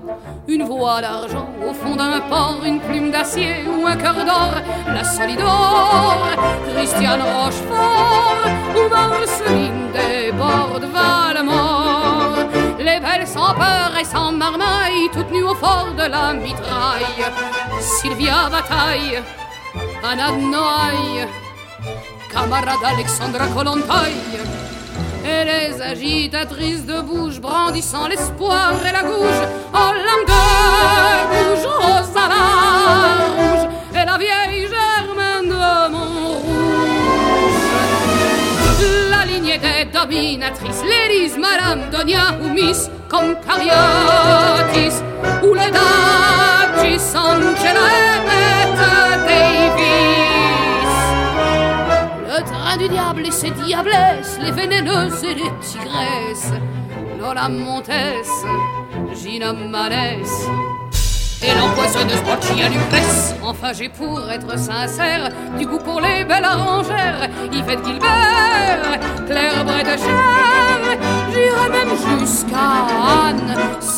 une voile d'argent au fond d'un port, une plume d'acier ou un cœur d'or, la Solidor, Christiane Rochefort ou Marceline des bords de Valmore. Les belles sans peur et sans marmaille, toutes nues au fort de la mitraille. Sylvia Bataille, Anna de Noailles, camarade Alexandra Kollontai. Et les agitatrices de bouche brandissant l'espoir et la gouge, oh lame de bouge, Rosa la rouge, et la vieille Germaine de Montrouge. La lignée des dominatrices, l'Élise, Madame Donia ou Miss, comme Cariotis, ou les Daggi, Angela et Bette Davis. Le train du diable et ses diablesses, les vénéneuses et les tigresses, Lola Montes, Gina Manès et l'empoisonneuse Boccia Lucrèce. Enfin j'ai pour être sincère du goût pour les belles arrangères, Yvette Gilbert, Claire Bretécher, j'irai même jusqu'à Anne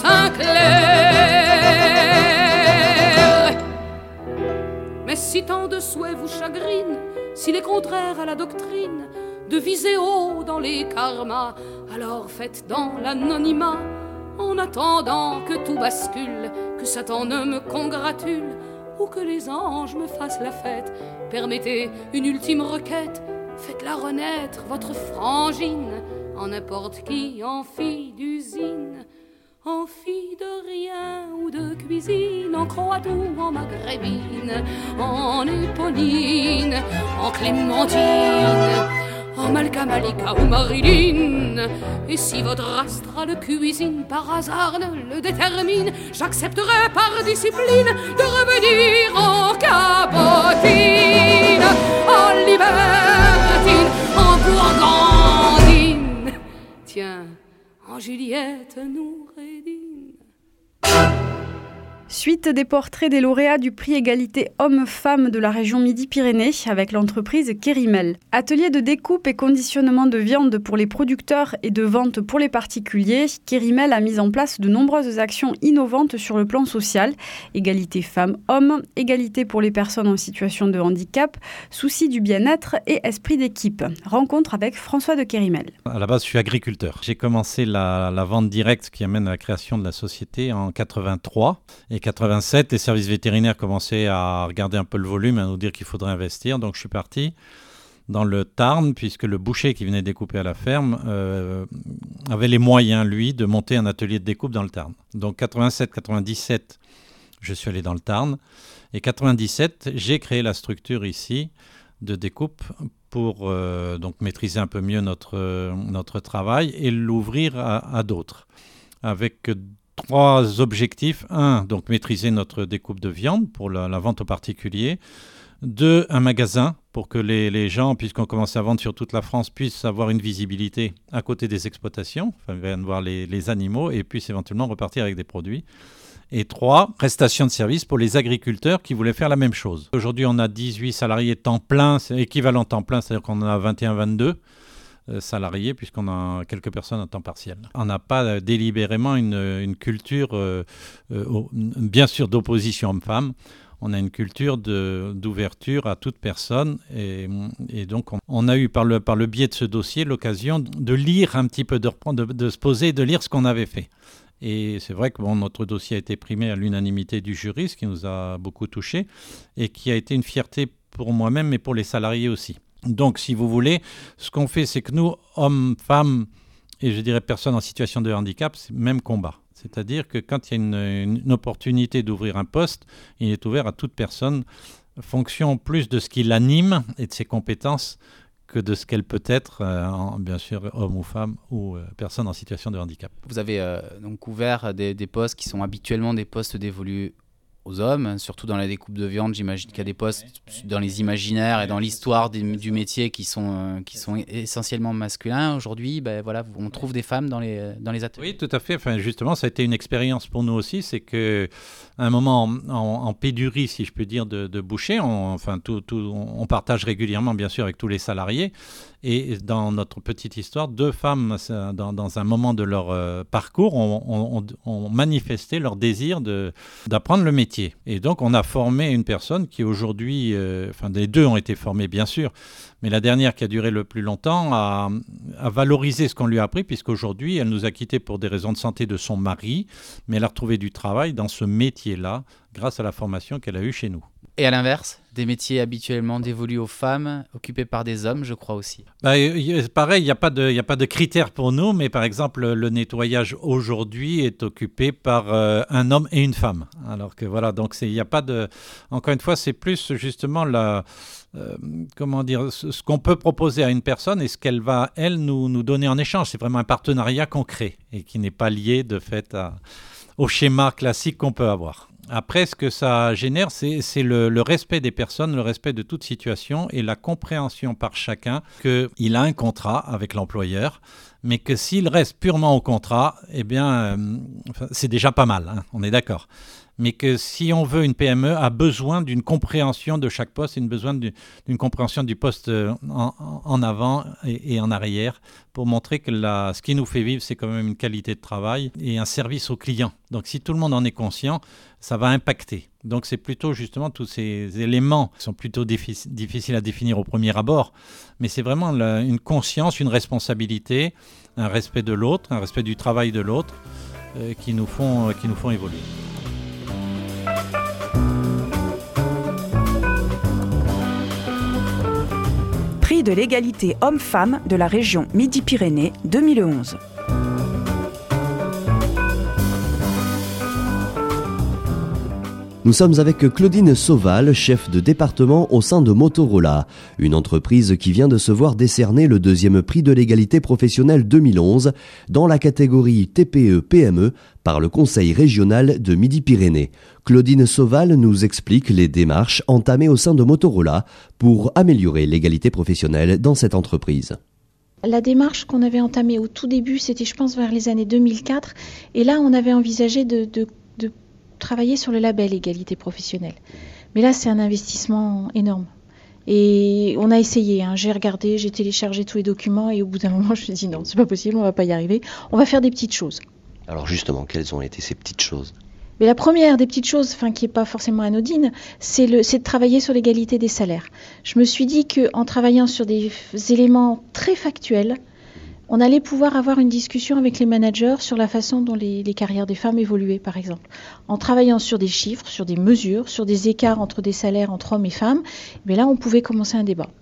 Sinclair. Mais si tant de souhaits vous chagrinent, s'il est contraire à la doctrine de viser haut dans les karmas, alors faites dans l'anonymat, en attendant que tout bascule, que Satan ne me congratule, ou que les anges me fassent la fête. Permettez une ultime requête, faites-la renaître, votre frangine, en n'importe qui, en fille d'usine, en fille de rien ou de cuisine, en croate ou en maghrébine, en éponine, en clémentine, en Malka Malika ou Marilyn. Et si votre astrale cuisine par hasard ne le détermine, j'accepterai par discipline de revenir en cabotine, en libertine, en gourgandine, tiens, en Juliette Noureddin. Suite des portraits des lauréats du prix égalité hommes-femmes de la région Midi-Pyrénées avec l'entreprise Kérimel. Atelier de découpe et conditionnement de viande pour les producteurs et de vente pour les particuliers, Kérimel a mis en place de nombreuses actions innovantes sur le plan social. Égalité femmes-hommes, égalité pour les personnes en situation de handicap, souci du bien-être et esprit d'équipe. Rencontre avec François de Kérimel. À la base, je suis agriculteur. J'ai commencé la, la vente directe qui amène à la création de la société en quatre-vingt-trois. Et quatre-vingt-sept, les services vétérinaires commençaient à regarder un peu le volume, à nous dire qu'il faudrait investir. Donc je suis parti dans le Tarn, puisque le boucher qui venait découper à la ferme euh, avait les moyens, lui, de monter un atelier de découpe dans le Tarn. Donc quatre-vingt-sept quatre-vingt-dix-sept, je suis allé dans le Tarn. Et quatre-vingt-dix-sept, j'ai créé la structure ici de découpe pour euh, donc maîtriser un peu mieux notre, euh, notre travail et l'ouvrir à, à d'autres. Avec trois objectifs. Un, donc maîtriser notre découpe de viande pour la, la vente aux particuliers. Deux, un magasin pour que les, les gens, puisqu'on commence à vendre sur toute la France, puissent avoir une visibilité à côté des exploitations, enfin, viennent voir les, les animaux et puissent éventuellement repartir avec des produits. Et trois, prestation de services pour les agriculteurs qui voulaient faire la même chose. Aujourd'hui, on a dix-huit salariés temps plein, c'est équivalent temps plein, c'est-à-dire qu'on en a vingt et un vingt-deux. Salariés, puisqu'on a quelques personnes à temps partiel. On n'a pas euh, délibérément une, une culture, euh, euh, bien sûr, d'opposition homme-femme. On a une culture de, d'ouverture à toute personne. Et, et donc, on, on a eu, par le, par le biais de ce dossier, l'occasion de lire un petit peu, de, reprendre, de, de se poser, de lire ce qu'on avait fait. Et c'est vrai que bon, notre dossier a été primé à l'unanimité du jury, ce qui nous a beaucoup touchés, et qui a été une fierté pour moi-même, mais pour les salariés aussi. Donc, si vous voulez, ce qu'on fait, c'est que nous, hommes, femmes, et je dirais personnes en situation de handicap, c'est le même combat. C'est-à-dire que quand il y a une, une opportunité d'ouvrir un poste, il est ouvert à toute personne, fonction plus de ce qui l'anime et de ses compétences que de ce qu'elle peut être, euh, en, bien sûr, homme ou femme ou euh, personne en situation de handicap. Vous avez euh, donc ouvert des, des postes qui sont habituellement des postes dévolus aux hommes, surtout dans la découpe de viande. J'imagine qu'il y a des postes dans les imaginaires et dans l'histoire des, du métier qui sont, euh, qui sont essentiellement masculins. Aujourd'hui, ben, voilà, on trouve des femmes dans les, dans les ateliers. Oui, tout à fait. Enfin, justement, ça a été une expérience pour nous aussi. C'est qu'à un moment, en, en, en pénurie, si je peux dire, de, de boucher, on, enfin, tout, tout, on partage régulièrement, bien sûr, avec tous les salariés. Et dans notre petite histoire, deux femmes, dans, dans un moment de leur euh, parcours, ont, ont, ont manifesté leur désir de, d'apprendre le métier. Et donc, on a formé une personne qui aujourd'hui, euh, enfin, les deux ont été formés, bien sûr, mais la dernière qui a duré le plus longtemps a, a valorisé ce qu'on lui a appris, puisqu'aujourd'hui, elle nous a quittés pour des raisons de santé de son mari, mais elle a retrouvé du travail dans ce métier-là, grâce à la formation qu'elle a eue chez nous. Et à l'inverse, des métiers habituellement dévolus aux femmes, occupés par des hommes, je crois aussi. Bah, y, pareil, il n'y a pas de, y a pas de critères pour nous, mais par exemple, le nettoyage aujourd'hui est occupé par euh, un homme et une femme. Alors que voilà, donc il n'y a pas de... Encore une fois, c'est plus justement la... Euh, comment dire, ce, ce qu'on peut proposer à une personne et ce qu'elle va, elle, nous, nous donner en échange. C'est vraiment un partenariat qu'on crée et qui n'est pas lié de fait à, au schéma classique qu'on peut avoir. Après, ce que ça génère, c'est, c'est le, le respect des personnes, le respect de toute situation et la compréhension par chacun qu'il a un contrat avec l'employeur, mais que s'il reste purement au contrat, eh bien, euh, c'est déjà pas mal, hein, on est d'accord. Mais que si on veut, une P M E a besoin d'une compréhension de chaque poste, une besoin d'une, d'une compréhension du poste en, en avant et, et en arrière pour montrer que la, ce qui nous fait vivre, c'est quand même une qualité de travail et un service au client. Donc si tout le monde en est conscient, ça va impacter. Donc c'est plutôt justement tous ces éléments qui sont plutôt diffi- difficiles à définir au premier abord, mais c'est vraiment la, une conscience, une responsabilité, un respect de l'autre, un respect du travail de l'autre euh, qui nous font, euh, qui nous font évoluer. Prix de l'égalité homme-femme de la région Midi-Pyrénées deux mille onze. Nous sommes avec Claudine Sauval, chef de département au sein de Motorola, une entreprise qui vient de se voir décerner le deuxième prix de l'égalité professionnelle deux mille onze dans la catégorie T P E P M E par le Conseil régional de Midi-Pyrénées. Claudine Sauval nous explique les démarches entamées au sein de Motorola pour améliorer l'égalité professionnelle dans cette entreprise. La démarche qu'on avait entamée au tout début, c'était je pense vers les années deux mille quatre, et là on avait envisagé de, de, de travailler sur le label égalité professionnelle. Mais là c'est un investissement énorme. Et on a essayé, hein. J'ai regardé, j'ai téléchargé tous les documents et au bout d'un moment je me suis dit non, c'est pas possible, on va pas y arriver, on va faire des petites choses. Alors justement, quelles ont été ces petites choses ? Mais la première des petites choses, enfin qui n'est pas forcément anodine, c'est, le, c'est de travailler sur l'égalité des salaires. Je me suis dit qu'en travaillant sur des f- éléments très factuels, on allait pouvoir avoir une discussion avec les managers sur la façon dont les, les carrières des femmes évoluaient, par exemple. En travaillant sur des chiffres, sur des mesures, sur des écarts entre des salaires entre hommes et femmes, mais là on pouvait commencer un débat.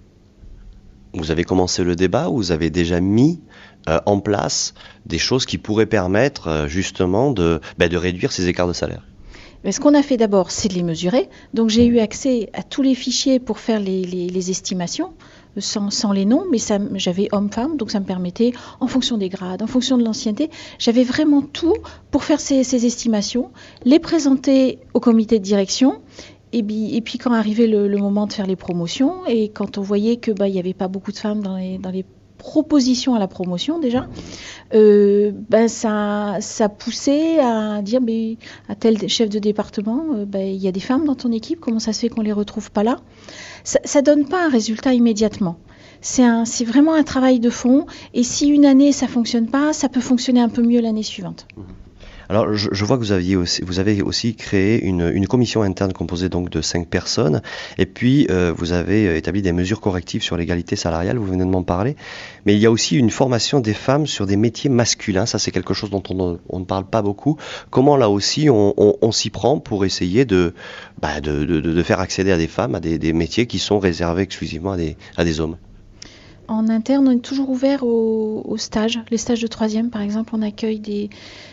Vous avez commencé le débat ou vous avez déjà mis euh, en place des choses qui pourraient permettre euh, justement de, bah, de réduire ces écarts de salaire ? Mais ce qu'on a fait d'abord, c'est de les mesurer. Donc j'ai eu accès à tous les fichiers pour faire les, les, les estimations, sans, sans les noms, mais ça, j'avais homme-femme, donc ça me permettait, en fonction des grades, en fonction de l'ancienneté, j'avais vraiment tout pour faire ces, ces estimations, les présenter au comité de direction. Et puis, et puis quand arrivait le, le moment de faire les promotions, et quand on voyait que bah, il n'y avait pas beaucoup de femmes dans les, dans les propositions à la promotion déjà, euh, ben ça, ça poussait à dire ben, à tel chef de département, euh, ben, il y a des femmes dans ton équipe, comment ça se fait qu'on ne les retrouve pas là ? Ça ne donne pas un résultat immédiatement. C'est, un, c'est vraiment un travail de fond, et si une année ça ne fonctionne pas, ça peut fonctionner un peu mieux l'année suivante. Alors, je, je vois que vous aviez aussi, vous avez aussi créé une, une commission interne composée donc de cinq personnes, et puis euh, vous avez établi des mesures correctives sur l'égalité salariale. Vous venez de m'en parler, mais il y a aussi une formation des femmes sur des métiers masculins. Ça, c'est quelque chose dont on, on ne parle pas beaucoup. Comment là aussi on, on, on s'y prend pour essayer de, bah, de, de, de faire accéder à des femmes à des, des métiers qui sont réservés exclusivement à des, à des hommes? En interne, on est toujours ouvert aux, aux stages. Les stages de troisième, par exemple, on accueille des,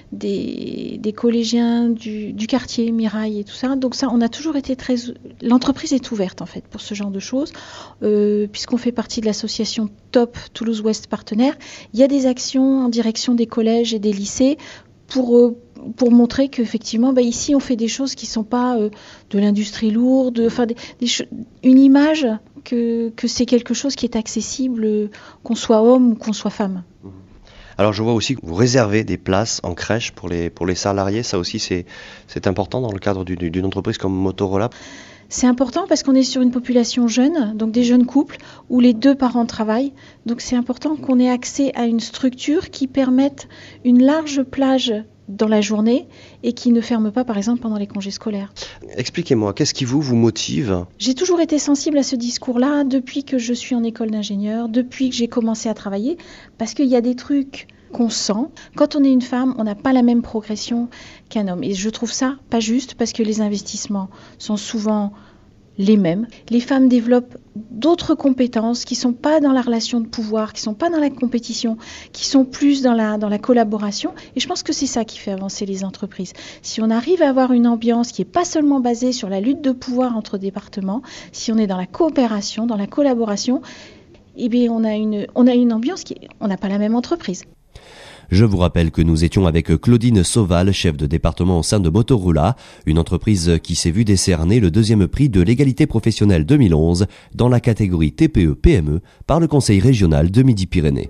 des, des collégiens du, du quartier, Mirail et tout ça. Donc ça, on a toujours été très... L'entreprise est ouverte, en fait, pour ce genre de choses. Euh, puisqu'on fait partie de l'association Top Toulouse Ouest Partenaires, il y a des actions en direction des collèges et des lycées pour... Euh, pour montrer qu'effectivement, bah, ici, on fait des choses qui ne sont pas euh, de l'industrie lourde, enfin, des, des ch- une image que, que c'est quelque chose qui est accessible, euh, qu'on soit homme ou qu'on soit femme. Alors je vois aussi que vous réservez des places en crèche pour les, pour les salariés. Ça aussi, c'est, c'est important dans le cadre d'une, d'une entreprise comme Motorola. C'est important parce qu'on est sur une population jeune, donc des jeunes couples où les deux parents travaillent. Donc c'est important qu'on ait accès à une structure qui permette une large plage dans la journée et qui ne ferme pas, par exemple, pendant les congés scolaires. Expliquez-moi, qu'est-ce qui vous, vous motive ? J'ai toujours été sensible à ce discours-là depuis que je suis en école d'ingénieur, depuis que j'ai commencé à travailler, parce qu'il y a des trucs qu'on sent. Quand on est une femme, on n'a pas la même progression qu'un homme. Et je trouve ça pas juste parce que les investissements sont souvent les mêmes. Les femmes développent d'autres compétences qui ne sont pas dans la relation de pouvoir, qui ne sont pas dans la compétition, qui sont plus dans la, dans la collaboration. Et je pense que c'est ça qui fait avancer les entreprises. Si on arrive à avoir une ambiance qui n'est pas seulement basée sur la lutte de pouvoir entre départements, si on est dans la coopération, dans la collaboration, eh bien on a une, on a une ambiance qui... On n'a pas la même entreprise. Je vous rappelle que nous étions avec Claudine Sauval, chef de département au sein de Motorola, une entreprise qui s'est vue décerner le deuxième prix de l'égalité professionnelle deux mille onze dans la catégorie T P E P M E par le Conseil régional de Midi-Pyrénées.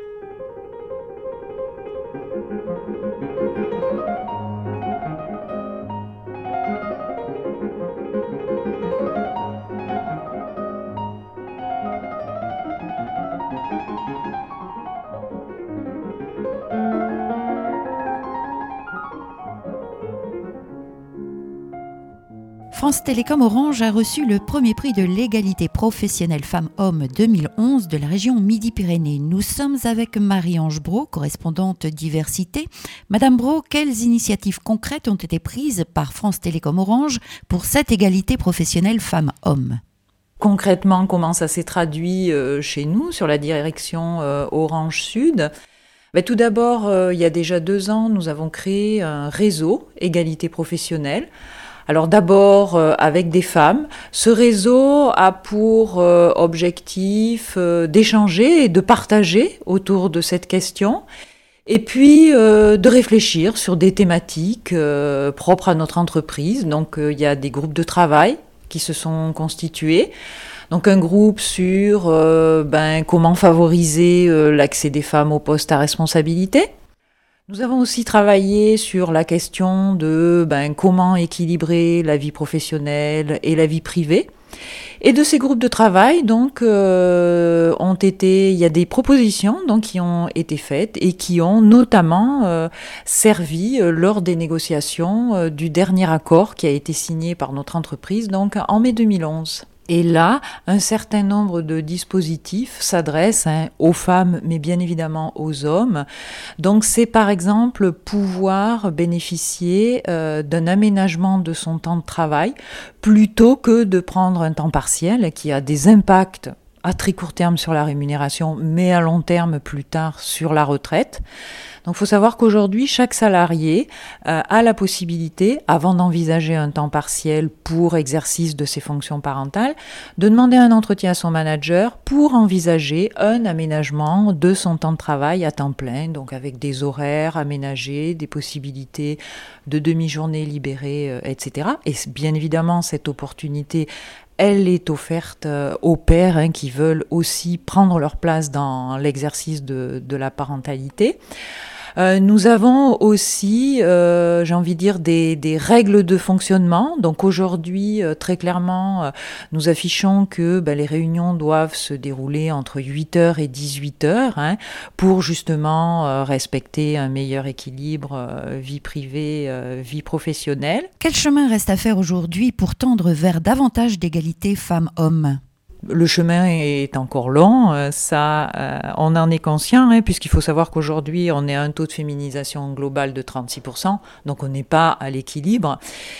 France Télécom Orange a reçu le premier prix de l'égalité professionnelle femmes-hommes deux mille onze de la région Midi-Pyrénées. Nous sommes avec Marie-Ange Brault, correspondante diversité. Madame Brault, quelles initiatives concrètes ont été prises par France Télécom Orange pour cette égalité professionnelle femmes-hommes ? Concrètement, comment ça s'est traduit euh, chez nous sur la direction euh, Orange Sud ? Ben, tout d'abord, euh, il y a déjà deux ans, nous avons créé un réseau égalité professionnelle. Alors d'abord euh, avec des femmes. Ce réseau a pour euh, objectif euh, d'échanger et de partager autour de cette question et puis euh, de réfléchir sur des thématiques euh, propres à notre entreprise. Donc euh, il y a des groupes de travail qui se sont constitués. Donc un groupe sur euh, ben, comment favoriser euh, l'accès des femmes aux postes à responsabilité. Nous avons aussi travaillé sur la question de ben, comment équilibrer la vie professionnelle et la vie privée. Et de ces groupes de travail, donc, euh, ont été, il y a des propositions donc qui ont été faites et qui ont notamment euh, servi euh, lors des négociations euh, du dernier accord qui a été signé par notre entreprise donc en mai deux mille onze. Et là, un certain nombre de dispositifs s'adressent hein, aux femmes, mais bien évidemment aux hommes. Donc c'est par exemple pouvoir bénéficier euh, d'un aménagement de son temps de travail plutôt que de prendre un temps partiel qui a des impacts à très court terme sur la rémunération, mais à long terme plus tard sur la retraite. Donc il faut savoir qu'aujourd'hui, chaque salarié euh, a la possibilité, avant d'envisager un temps partiel pour exercice de ses fonctions parentales, de demander un entretien à son manager pour envisager un aménagement de son temps de travail à temps plein, donc avec des horaires aménagés, des possibilités de demi-journée libérée, euh, et cetera. Et bien évidemment, cette opportunité, elle est offerte euh, aux pères hein, qui veulent aussi prendre leur place dans l'exercice de, de la parentalité. Euh, nous avons aussi, euh, j'ai envie de dire, des, des règles de fonctionnement. Donc aujourd'hui, euh, très clairement, euh, nous affichons que ben, les réunions doivent se dérouler entre huit heures et dix-huit heures hein, pour justement euh, respecter un meilleur équilibre euh, vie privée, euh, vie professionnelle. Quel chemin reste à faire aujourd'hui pour tendre vers davantage d'égalité femmes-hommes ? Le chemin est encore long, ça, euh, on en est conscient, hein, puisqu'il faut savoir qu'aujourd'hui, on est à un taux de féminisation global de trente-six pour cent, donc on n'est pas à l'équilibre.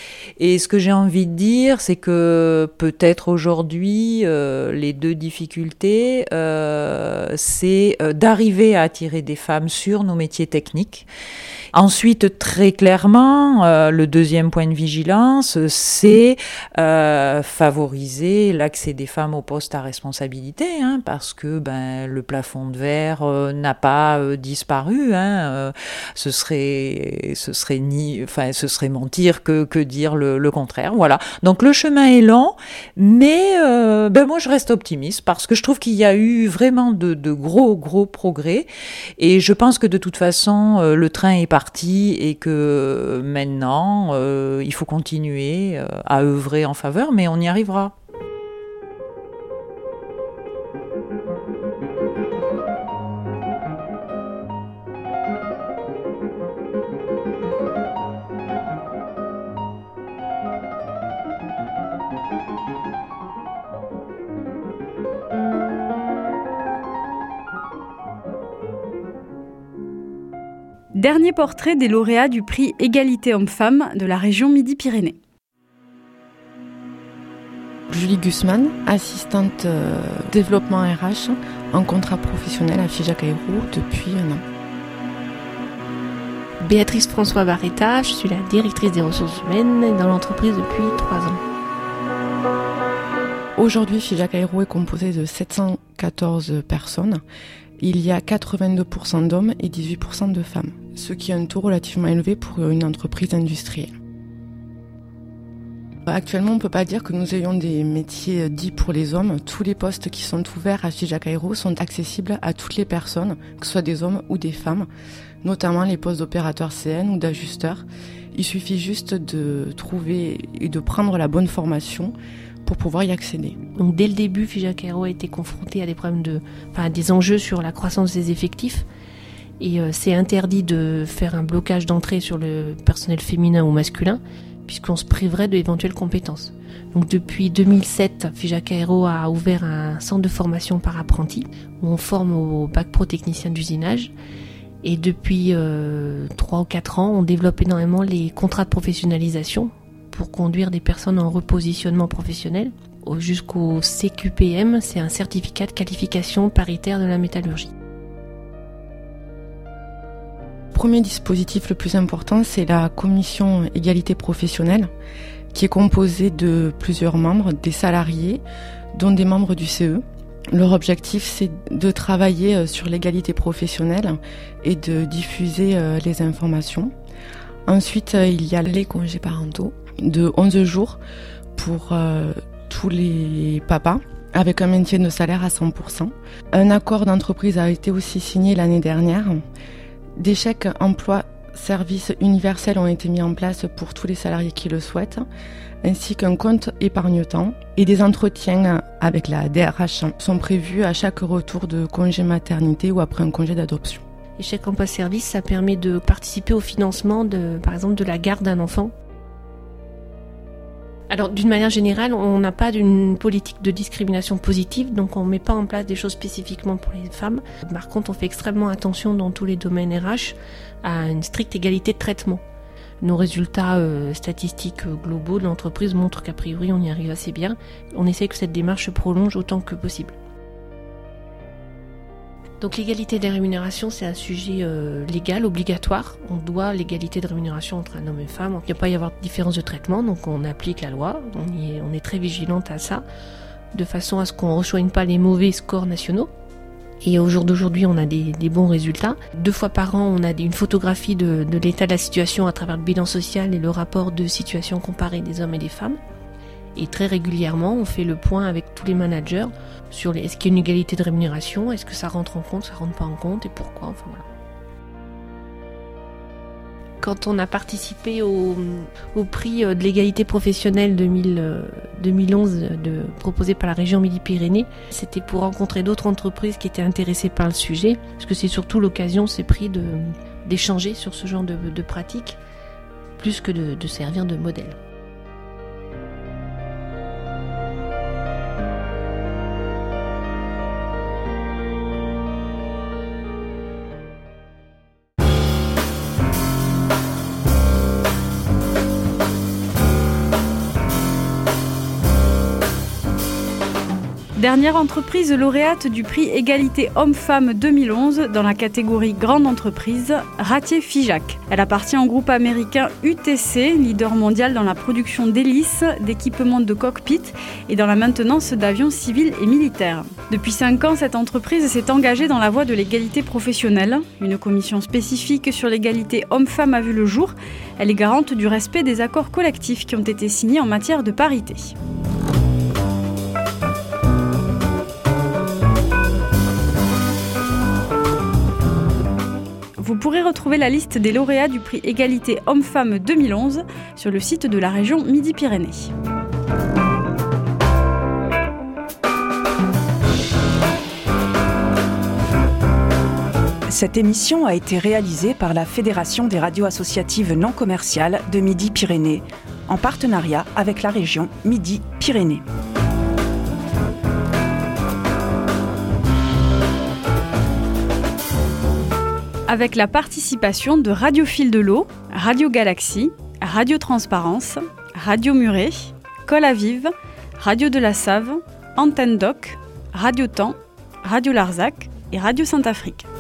Et ce que j'ai envie de dire, c'est que peut-être aujourd'hui, euh, les deux difficultés, euh, c'est d'arriver à attirer des femmes sur nos métiers techniques. Ensuite, très clairement, euh, le deuxième point de vigilance, c'est euh, favoriser l'accès des femmes aux postes à responsabilité, hein, parce que ben, le plafond de verre euh, n'a pas euh, disparu. Hein, euh, ce serait, ce serait ni, enfin, ce serait mentir que, que dire le, le contraire. Voilà. Donc le chemin est lent, mais euh, ben, moi je reste optimiste parce que je trouve qu'il y a eu vraiment de, de gros, gros progrès. Et je pense que de toute façon, euh, le train est parti et que maintenant, euh, il faut continuer euh, à œuvrer en faveur, mais on y arrivera. Dernier portrait des lauréats du prix Égalité Hommes-Femmes de la région Midi-Pyrénées. Julie Gusman, assistante euh, développement R H en contrat professionnel à Figeac Ayroult depuis un an. Béatrice François Barretta, je suis la directrice des ressources humaines dans l'entreprise depuis trois ans. Aujourd'hui, Figeac Ayroult est composé de sept cent quatorze personnes. Il y a quatre-vingt-deux pour cent d'hommes et dix-huit pour cent de femmes, ce qui est un taux relativement élevé pour une entreprise industrielle. Actuellement, on ne peut pas dire que nous ayons des métiers dits pour les hommes. Tous les postes qui sont ouverts à Figeac Ayroult sont accessibles à toutes les personnes, que ce soit des hommes ou des femmes, notamment les postes d'opérateurs C N ou d'ajusteurs. Il suffit juste de trouver et de prendre la bonne formation pour pouvoir y accéder. Donc dès le début, Figeac Ayroult a été confronté à des problèmes de, enfin, à des enjeux sur la croissance des effectifs. Et euh, c'est interdit de faire un blocage d'entrée sur le personnel féminin ou masculin, puisqu'on se priverait d'éventuelles compétences. Donc depuis deux mille sept, Figeac Ayroult a ouvert un centre de formation par apprenti, où on forme au bac pro technicien d'usinage. Et depuis euh, trois ou quatre ans, on développe énormément les contrats de professionnalisation pour conduire des personnes en repositionnement professionnel. Jusqu'au C Q P M, c'est un certificat de qualification paritaire de la métallurgie. Le premier dispositif le plus important, c'est la commission égalité professionnelle, qui est composée de plusieurs membres, des salariés, dont des membres du C E. Leur objectif, c'est de travailler sur l'égalité professionnelle et de diffuser les informations. Ensuite, il y a les congés parentaux de onze jours pour euh, tous les papas, avec un maintien de salaire à cent pour cent. Un accord d'entreprise a été aussi signé l'année dernière. Des chèques emploi services universels ont été mis en place pour tous les salariés qui le souhaitent, ainsi qu'un compte épargne-temps. Et des entretiens avec la D R H sont prévus à chaque retour de congé maternité ou après un congé d'adoption. Les chèques emploi-service, ça permet de participer au financement, de, par exemple, de la garde d'un enfant. Alors, d'une manière générale, on n'a pas d'une politique de discrimination positive, donc on ne met pas en place des choses spécifiquement pour les femmes. Par contre, on fait extrêmement attention dans tous les domaines R H à une stricte égalité de traitement. Nos résultats euh, statistiques euh, globaux de l'entreprise montrent qu'a priori, on y arrive assez bien. On essaie que cette démarche se prolonge autant que possible. Donc l'égalité des rémunérations, c'est un sujet euh, légal, obligatoire. On doit l'égalité de rémunération entre un homme et une femme. Il ne peut pas y avoir de différence de traitement, donc on applique la loi. On, y est, on est très vigilante à ça, de façon à ce qu'on ne rejoigne pas les mauvais scores nationaux. Et au jour d'aujourd'hui, on a des, des bons résultats. Deux fois par an, on a des, une photographie de, de l'état de la situation à travers le bilan social et le rapport de situation comparée des hommes et des femmes. Et très régulièrement, on fait le point avec tous les managers sur les, est-ce qu'il y a une égalité de rémunération, est-ce que ça rentre en compte, ça rentre pas en compte et pourquoi, enfin voilà. Quand on a participé au, au prix de l'égalité professionnelle deux mille, deux mille onze de, proposé par la région Midi-Pyrénées, c'était pour rencontrer d'autres entreprises qui étaient intéressées par le sujet, parce que c'est surtout l'occasion, ces prix, de, d'échanger sur ce genre de, de pratiques, plus que de, de servir de modèle. Dernière entreprise lauréate du prix Égalité Hommes-Femmes deux mille onze dans la catégorie Grande Entreprise, Ratier-Figeac. Elle appartient au groupe américain U T C, leader mondial dans la production d'hélices, d'équipements de cockpit et dans la maintenance d'avions civils et militaires. Depuis cinq ans, cette entreprise s'est engagée dans la voie de l'égalité professionnelle. Une commission spécifique sur l'égalité hommes-femmes a vu le jour. Elle est garante du respect des accords collectifs qui ont été signés en matière de parité. Vous pourrez retrouver la liste des lauréats du prix Égalité Hommes-Femmes deux mille onze sur le site de la région Midi-Pyrénées. Cette émission a été réalisée par la Fédération des radios associatives non commerciales de Midi-Pyrénées, en partenariat avec la région Midi-Pyrénées. Avec la participation de Radio Fil de l'Eau, Radio Galaxie, Radio Transparence, Radio Muret, Col à Vive, Radio de la Save, Antenne Doc, Radio Temps, Radio Larzac et Radio Sainte-Afrique.